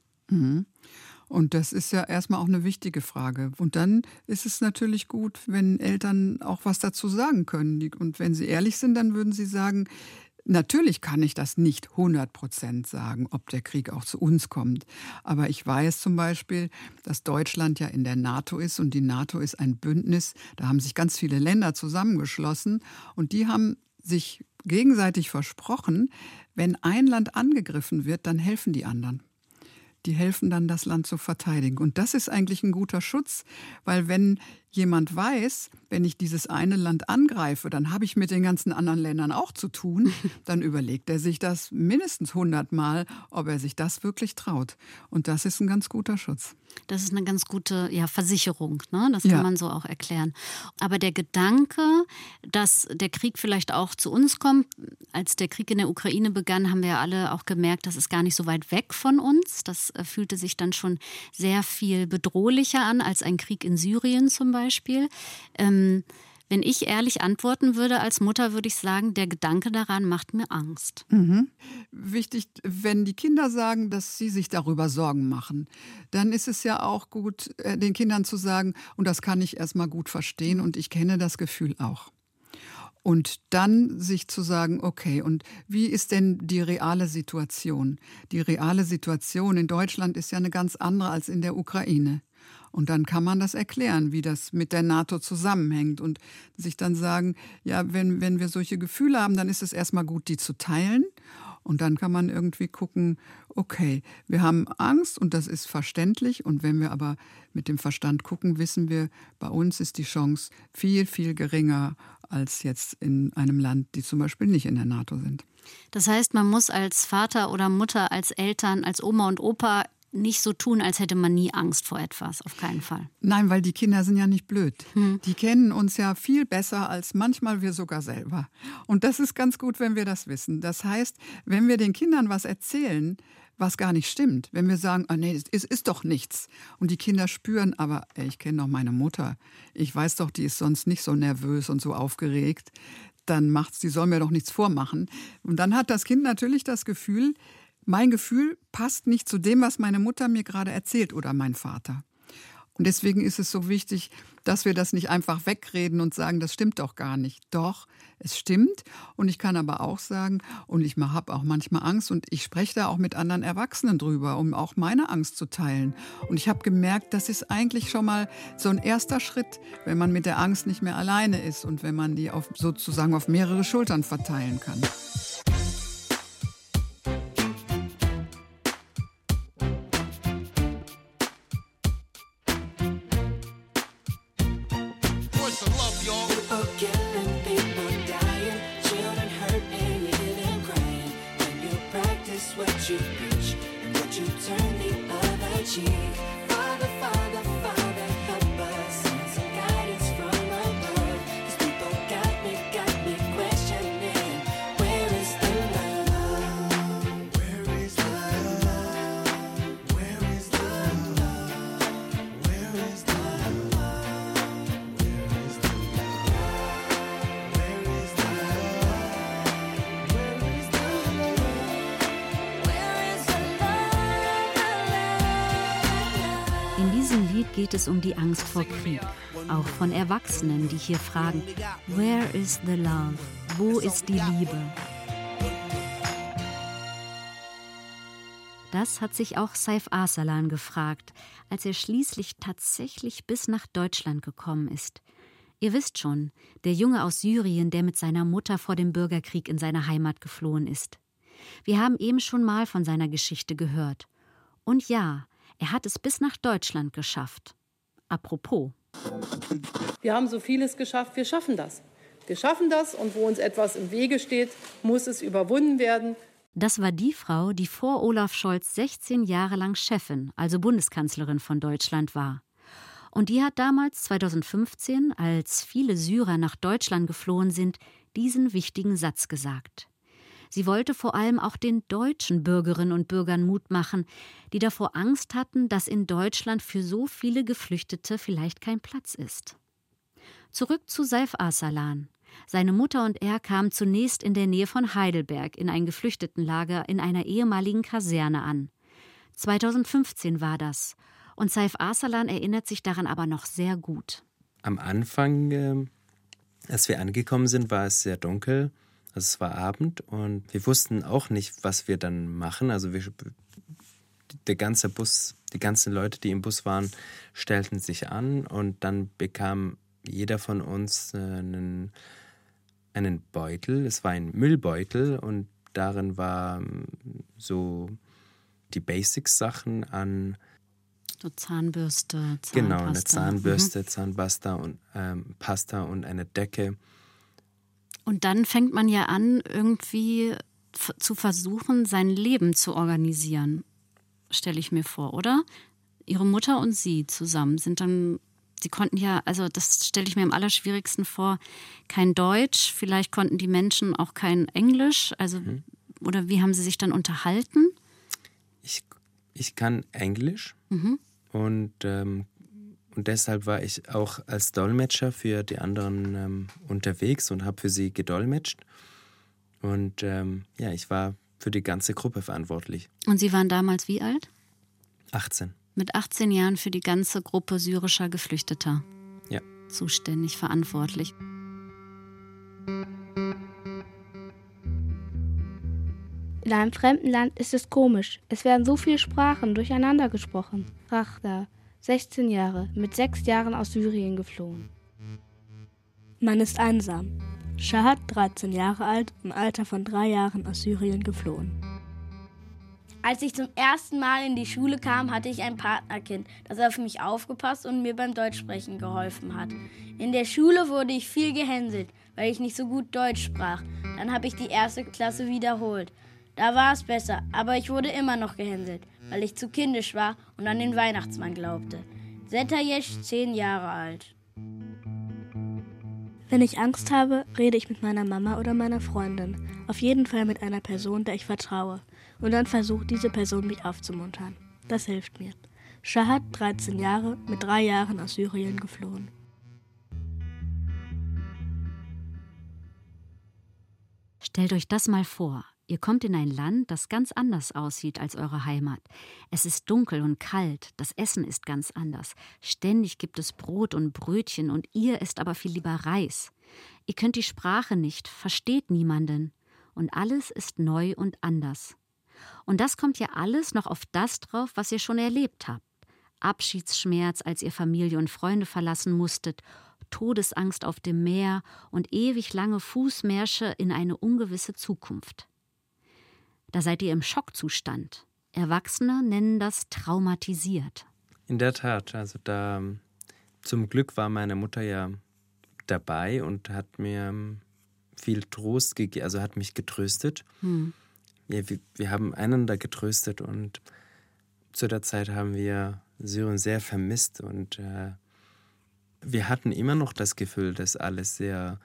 Und das ist ja erstmal auch eine wichtige Frage. Und dann ist es natürlich gut, wenn Eltern auch was dazu sagen können. Und wenn sie ehrlich sind, dann würden sie sagen, natürlich kann ich das nicht 100% sagen, ob der Krieg auch zu uns kommt. Aber ich weiß zum Beispiel, dass Deutschland ja in der NATO ist und die NATO ist ein Bündnis. Da haben sich ganz viele Länder zusammengeschlossen und die haben sich gegenseitig versprochen, wenn ein Land angegriffen wird, dann helfen die anderen. Die helfen dann, das Land zu verteidigen. Und das ist eigentlich ein guter Schutz, weil wenn jemand weiß, wenn ich dieses eine Land angreife, dann habe ich mit den ganzen anderen Ländern auch zu tun, dann überlegt er sich das mindestens 100 Mal, ob er sich das wirklich traut. Und das ist ein ganz guter Schutz. Das ist eine ganz gute Versicherung, ne? Das kann man so auch erklären. Aber der Gedanke, dass der Krieg vielleicht auch zu uns kommt, als der Krieg in der Ukraine begann, haben wir ja alle auch gemerkt, das ist gar nicht so weit weg von uns. Das fühlte sich dann schon sehr viel bedrohlicher an als ein Krieg in Syrien zum Beispiel. Wenn ich ehrlich antworten würde als Mutter, würde ich sagen, der Gedanke daran macht mir Angst. Wichtig, wenn die Kinder sagen, dass sie sich darüber Sorgen machen, dann ist es ja auch gut, den Kindern zu sagen, und das kann ich erstmal gut verstehen und ich kenne das Gefühl auch. Und dann sich zu sagen, okay, und wie ist denn die reale Situation? Die reale Situation in Deutschland ist ja eine ganz andere als in der Ukraine. Und dann kann man das erklären, wie das mit der NATO zusammenhängt und sich dann sagen, ja, wenn wir solche Gefühle haben, dann ist es erstmal gut, die zu teilen. Und dann kann man irgendwie gucken, okay, wir haben Angst und das ist verständlich. Und wenn wir aber mit dem Verstand gucken, wissen wir, bei uns ist die Chance viel, viel geringer als jetzt in einem Land, die zum Beispiel nicht in der NATO sind. Das heißt, man muss als Vater oder Mutter, als Eltern, als Oma und Opa nicht so tun, als hätte man nie Angst vor etwas, auf keinen Fall. Nein, weil die Kinder sind ja nicht blöd. Die kennen uns ja viel besser als manchmal wir sogar selber. Und das ist ganz gut, wenn wir das wissen. Das heißt, wenn wir den Kindern was erzählen, was gar nicht stimmt, wenn wir sagen, nee, es ist doch nichts. Und die Kinder spüren, aber ich kenne doch meine Mutter. Ich weiß doch, die ist sonst nicht so nervös und so aufgeregt. Dann die soll mir doch nichts vormachen. Und dann hat das Kind natürlich das Gefühl, mein Gefühl passt nicht zu dem, was meine Mutter mir gerade erzählt oder mein Vater. Und deswegen ist es so wichtig, dass wir das nicht einfach wegreden und sagen, das stimmt doch gar nicht. Doch, es stimmt. Und ich kann aber auch sagen, und ich habe auch manchmal Angst und ich spreche da auch mit anderen Erwachsenen drüber, um auch meine Angst zu teilen. Und ich habe gemerkt, das ist eigentlich schon mal so ein erster Schritt, wenn man mit der Angst nicht mehr alleine ist und wenn man die sozusagen auf mehrere Schultern verteilen kann. Geht es um die Angst vor Krieg, auch von Erwachsenen, die hier fragen, where is the love? Wo ist die Liebe? Das hat sich auch Saif Arsalan gefragt, als er schließlich tatsächlich bis nach Deutschland gekommen ist. Ihr wisst schon, der Junge aus Syrien, der mit seiner Mutter vor dem Bürgerkrieg in seine Heimat geflohen ist. Wir haben eben schon mal von seiner Geschichte gehört. Und ja, er hat es bis nach Deutschland geschafft. Apropos. Wir haben so vieles geschafft, wir schaffen das. Wir schaffen das und wo uns etwas im Wege steht, muss es überwunden werden. Das war die Frau, die vor Olaf Scholz 16 Jahre lang Chefin, also Bundeskanzlerin von Deutschland war. Und die hat damals, 2015, als viele Syrer nach Deutschland geflohen sind, diesen wichtigen Satz gesagt. Sie wollte vor allem auch den deutschen Bürgerinnen und Bürgern Mut machen, die davor Angst hatten, dass in Deutschland für so viele Geflüchtete vielleicht kein Platz ist. Zurück zu Saif Arsalan. Seine Mutter und er kamen zunächst in der Nähe von Heidelberg in ein Geflüchtetenlager in einer ehemaligen Kaserne an. 2015 war das. Und Saif Arsalan erinnert sich daran aber noch sehr gut. Am Anfang, als wir angekommen sind, war es sehr dunkel. Also es war Abend und wir wussten auch nicht, was wir dann machen. Also der ganze Bus, die ganzen Leute, die im Bus waren, stellten sich an und dann bekam jeder von uns einen Beutel. Es war ein Müllbeutel und darin war so die Basics-Sachen an so Zahnbürste, Zahnpasta. Genau, eine Zahnbürste, Zahnpasta und Pasta und eine Decke. Und dann fängt man ja an, irgendwie zu versuchen, sein Leben zu organisieren, stelle ich mir vor, oder? Ihre Mutter und Sie zusammen sind dann, Sie konnten ja, also das stelle ich mir am allerschwierigsten vor, kein Deutsch, vielleicht konnten die Menschen auch kein Englisch, also oder wie haben Sie sich dann unterhalten? Ich kann Englisch und deshalb war ich auch als Dolmetscher für die anderen unterwegs und habe für sie gedolmetscht. Und ich war für die ganze Gruppe verantwortlich. Und Sie waren damals wie alt? 18. Mit 18 Jahren für die ganze Gruppe syrischer Geflüchteter. Ja. Zuständig, verantwortlich. In einem fremden Land ist es komisch. Es werden so viele Sprachen durcheinander gesprochen. Rachda, 16 Jahre, mit 6 Jahren aus Syrien geflohen. Man ist einsam. Shahad, 13 Jahre alt, im Alter von 3 Jahren aus Syrien geflohen. Als ich zum ersten Mal in die Schule kam, hatte ich ein Partnerkind, das auf mich aufgepasst und mir beim Deutschsprechen geholfen hat. In der Schule wurde ich viel gehänselt, weil ich nicht so gut Deutsch sprach. Dann habe ich die 1. Klasse wiederholt. Da war es besser, aber ich wurde immer noch gehänselt. weil ich zu kindisch war und an den Weihnachtsmann glaubte. Zetajesch 10 Jahre alt. Wenn ich Angst habe, rede ich mit meiner Mama oder meiner Freundin. Auf jeden Fall mit einer Person, der ich vertraue. Und dann versucht diese Person, mich aufzumuntern. Das hilft mir. Shahad, 13 Jahre, mit 3 Jahren aus Syrien geflohen. Stellt euch das mal vor. Ihr kommt in ein Land, das ganz anders aussieht als eure Heimat. Es ist dunkel und kalt, das Essen ist ganz anders. Ständig gibt es Brot und Brötchen und ihr esst aber viel lieber Reis. Ihr könnt die Sprache nicht, versteht niemanden. Und alles ist neu und anders. Und das kommt ja alles noch auf das drauf, was ihr schon erlebt habt. Abschiedsschmerz, als ihr Familie und Freunde verlassen musstet, Todesangst auf dem Meer und ewig lange Fußmärsche in eine ungewisse Zukunft. Da seid ihr im Schockzustand. Erwachsene nennen das traumatisiert. In der Tat, also da zum Glück war meine Mutter ja dabei und hat mir viel Trost gegeben, also hat mich getröstet. Ja, wir haben einander getröstet und zu der Zeit haben wir Syrien sehr vermisst und wir hatten immer noch das Gefühl, dass alles sehr,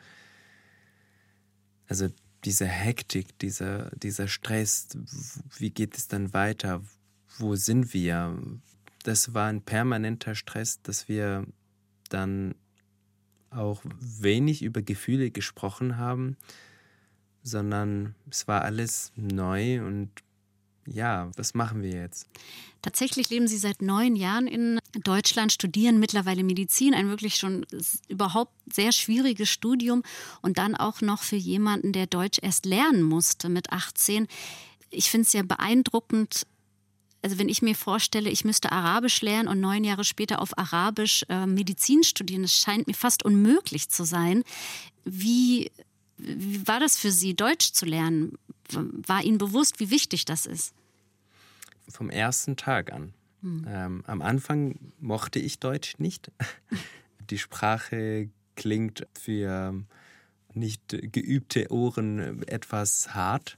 also diese Hektik, dieser Stress, wie geht es dann weiter, wo sind wir? Das war ein permanenter Stress, dass wir dann auch wenig über Gefühle gesprochen haben, sondern es war alles neu und ja, was machen wir jetzt? Tatsächlich leben Sie seit 9 Jahren in Deutschland, studieren mittlerweile Medizin, ein wirklich schon überhaupt sehr schwieriges Studium und dann auch noch für jemanden, der Deutsch erst lernen musste mit 18. Ich finde es sehr beeindruckend, also wenn ich mir vorstelle, ich müsste Arabisch lernen und 9 Jahre später auf Arabisch Medizin studieren, das scheint mir fast unmöglich zu sein. Wie war das für Sie, Deutsch zu lernen? War Ihnen bewusst, wie wichtig das ist? Vom ersten Tag an. Am Anfang mochte ich Deutsch nicht. Die Sprache klingt für nicht geübte Ohren etwas hart.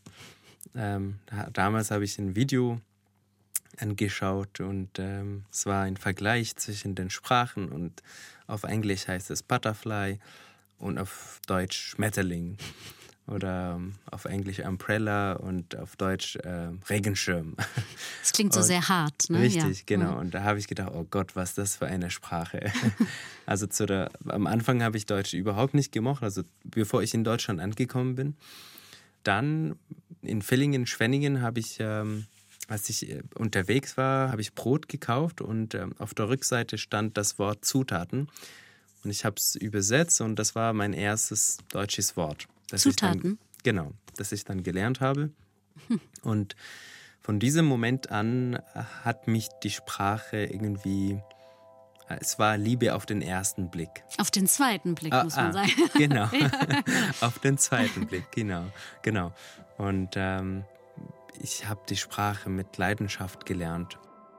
Damals habe ich ein Video angeschaut und es war ein Vergleich zwischen den Sprachen und auf Englisch heißt es Butterfly und auf Deutsch Schmetterling. Oder auf Englisch Umbrella und auf Deutsch Regenschirm. Das klingt so sehr hart, ne? Richtig, ja. genau. Und da habe ich gedacht, oh Gott, was ist das für eine Sprache? Also am Anfang habe ich Deutsch überhaupt nicht gemocht, also bevor ich in Deutschland angekommen bin. Dann in Villingen-Schwenningen habe ich, als ich unterwegs war, habe ich Brot gekauft und auf der Rückseite stand das Wort Zutaten. Und ich habe es übersetzt und das war mein erstes deutsches Wort. Zutaten? Das ich dann gelernt habe. Und von diesem Moment an hat mich die Sprache irgendwie, es war Liebe auf den ersten Blick. Auf den zweiten Blick, muss man sagen. Genau, auf den zweiten Blick, genau. Und ich habe die Sprache mit Leidenschaft gelernt.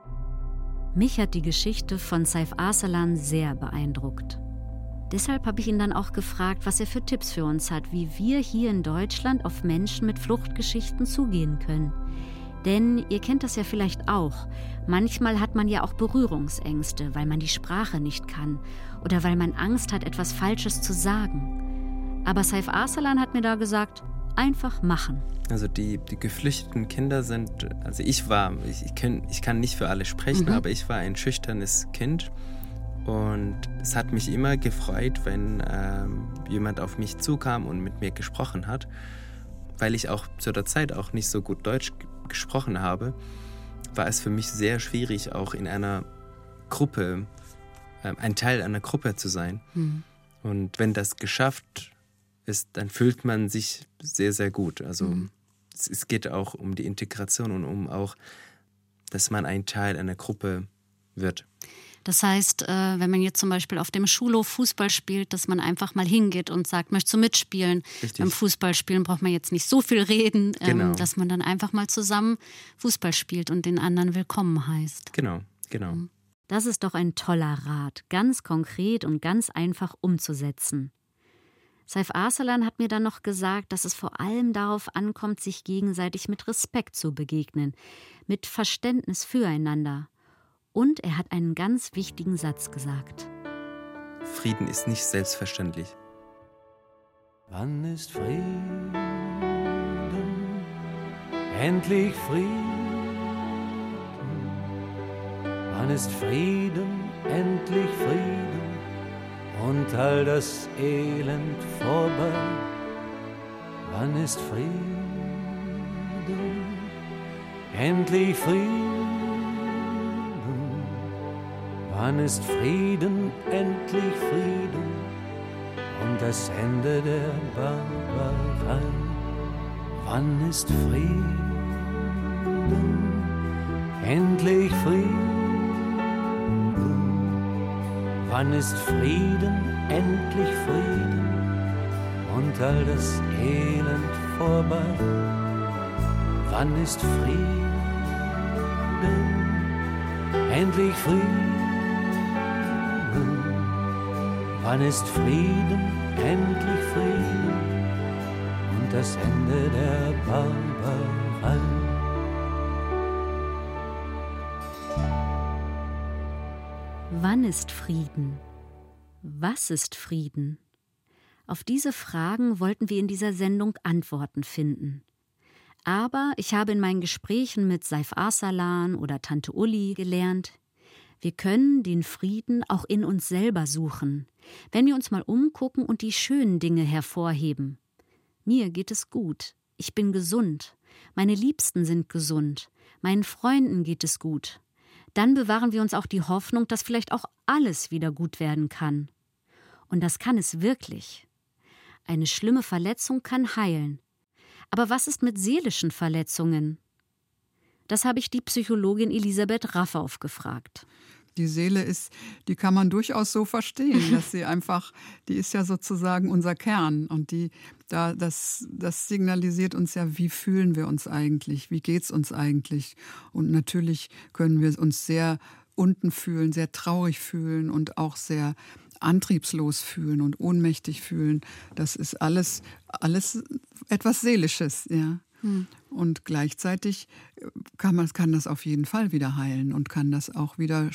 Mich hat die Geschichte von Saif Arsalan sehr beeindruckt. Deshalb habe ich ihn dann auch gefragt, was er für Tipps für uns hat, wie wir hier in Deutschland auf Menschen mit Fluchtgeschichten zugehen können. Denn ihr kennt das ja vielleicht auch. Manchmal hat man ja auch Berührungsängste, weil man die Sprache nicht kann oder weil man Angst hat, etwas Falsches zu sagen. Aber Saif Arsalan hat mir da gesagt, einfach machen. Also die geflüchteten Kinder sind, also ich kann nicht für alle sprechen, aber ich war ein schüchternes Kind. Und es hat mich immer gefreut, wenn jemand auf mich zukam und mit mir gesprochen hat, weil ich auch zu der Zeit auch nicht so gut Deutsch gesprochen habe, war es für mich sehr schwierig, auch in einer Gruppe, ein Teil einer Gruppe zu sein. Und wenn das geschafft ist, dann fühlt man sich sehr, sehr gut. Also es geht auch um die Integration und um auch, dass man ein Teil einer Gruppe wird. Das heißt, wenn man jetzt zum Beispiel auf dem Schulhof Fußball spielt, dass man einfach mal hingeht und sagt, möchtest du mitspielen? Richtig. Beim Fußballspielen braucht man jetzt nicht so viel reden, Genau. dass man dann einfach mal zusammen Fußball spielt und den anderen willkommen heißt. Genau. Das ist doch ein toller Rat, ganz konkret und ganz einfach umzusetzen. Saif Arsalan hat mir dann noch gesagt, dass es vor allem darauf ankommt, sich gegenseitig mit Respekt zu begegnen, mit Verständnis füreinander. Und er hat einen ganz wichtigen Satz gesagt. Frieden ist nicht selbstverständlich. Wann ist Frieden? Endlich Frieden. Wann ist Frieden? Endlich Frieden. Und all das Elend vorbei. Wann ist Frieden? Endlich Frieden. Wann ist Frieden? Endlich Frieden. Und das Ende der Barbarei. Wann ist Frieden? Endlich Frieden. Wann ist Frieden, endlich Frieden und all das Elend vorbei? Wann ist Frieden, endlich Frieden? Wann ist Frieden, endlich Frieden und das Ende der Barbarei? Wann ist Frieden? Was ist Frieden? Auf diese Fragen wollten wir in dieser Sendung Antworten finden. Aber ich habe in meinen Gesprächen mit Saif Arsalan oder Tante Uli gelernt, wir können den Frieden auch in uns selber suchen, wenn wir uns mal umgucken und die schönen Dinge hervorheben. Mir geht es gut, ich bin gesund, meine Liebsten sind gesund, meinen Freunden geht es gut. Dann bewahren wir uns auch die Hoffnung, dass vielleicht auch alles wieder gut werden kann. Und das kann es wirklich. Eine schlimme Verletzung kann heilen. Aber was ist mit seelischen Verletzungen? Das habe ich die Psychologin Elisabeth Raffauf gefragt. Die Seele die kann man durchaus so verstehen, dass sie einfach, die ist ja sozusagen unser Kern und das signalisiert uns ja, wie fühlen wir uns eigentlich, wie geht's uns eigentlich. Und natürlich können wir uns sehr unten fühlen, sehr traurig fühlen und auch sehr antriebslos fühlen und ohnmächtig fühlen. Das ist alles etwas Seelisches, ja. Und gleichzeitig kann das auf jeden Fall wieder heilen und kann das auch wieder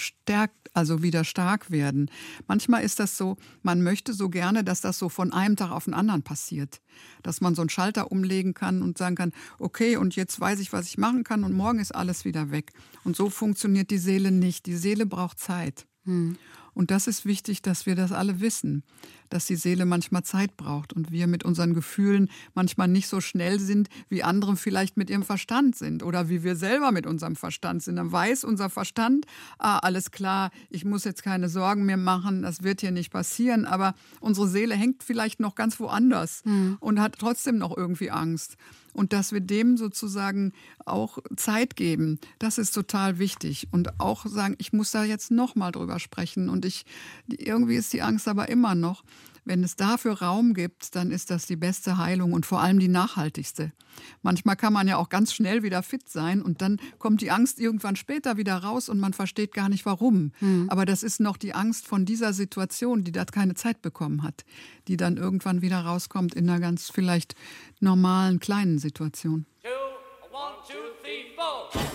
stark werden. Manchmal ist das so, man möchte so gerne, dass das so von einem Tag auf den anderen passiert. Dass man so einen Schalter umlegen kann und sagen kann, okay, und jetzt weiß ich, was ich machen kann und morgen ist alles wieder weg. Und so funktioniert die Seele nicht. Die Seele braucht Zeit. Und das ist wichtig, dass wir das alle wissen, dass die Seele manchmal Zeit braucht und wir mit unseren Gefühlen manchmal nicht so schnell sind, wie andere vielleicht mit ihrem Verstand sind oder wie wir selber mit unserem Verstand sind. Dann weiß unser Verstand, alles klar, ich muss jetzt keine Sorgen mehr machen, das wird hier nicht passieren, aber unsere Seele hängt vielleicht noch ganz woanders und hat trotzdem noch irgendwie Angst. Und dass wir dem sozusagen auch Zeit geben, das ist total wichtig. Und auch sagen, ich muss da jetzt noch mal drüber sprechen. Und irgendwie ist die Angst aber immer noch. Wenn es dafür Raum gibt, dann ist das die beste Heilung und vor allem die nachhaltigste. Manchmal kann man ja auch ganz schnell wieder fit sein und dann kommt die Angst irgendwann später wieder raus und man versteht gar nicht, warum. Aber das ist noch die Angst von dieser Situation, die da keine Zeit bekommen hat, die dann irgendwann wieder rauskommt in einer ganz vielleicht normalen, kleinen Situation. 2, 1, 2, 3, 4.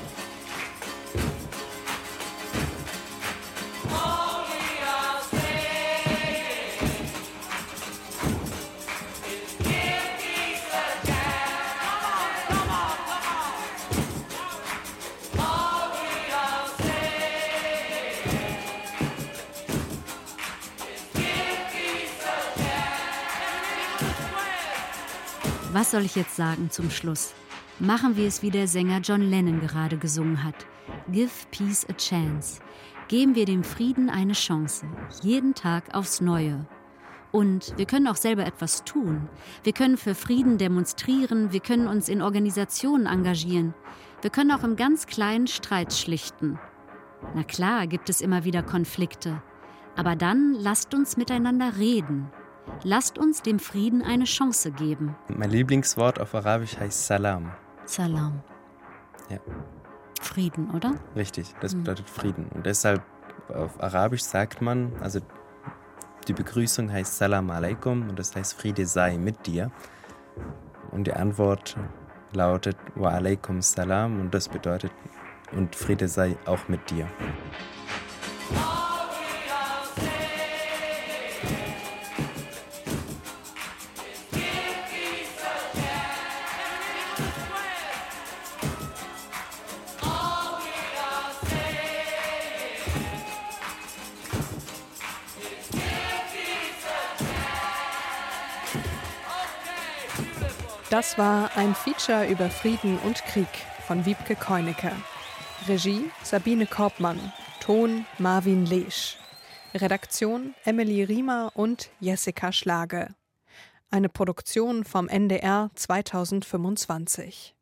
Was soll ich jetzt sagen zum Schluss? Machen wir es, wie der Sänger John Lennon gerade gesungen hat. Give peace a chance. Geben wir dem Frieden eine Chance. Jeden Tag aufs Neue. Und wir können auch selber etwas tun. Wir können für Frieden demonstrieren. Wir können uns in Organisationen engagieren. Wir können auch im ganz kleinen Streit schlichten. Na klar, gibt es immer wieder Konflikte. Aber dann lasst uns miteinander reden. Lasst uns dem Frieden eine Chance geben. Mein Lieblingswort auf Arabisch heißt Salam. Salam. Ja. Frieden, oder? Richtig, das bedeutet Frieden. Und deshalb auf Arabisch sagt man, also Die Begrüßung heißt Salam alaikum und das heißt Friede sei mit dir. Und die Antwort lautet Wa alaikum salam und das bedeutet und Friede sei auch mit dir. Das war ein Feature über Frieden und Krieg von Wiebke Keunecke. Regie Sabine Korbmann, Ton Marvin Leesch. Redaktion Emily Riemer und Jessica Schlage. Eine Produktion vom NDR 2025.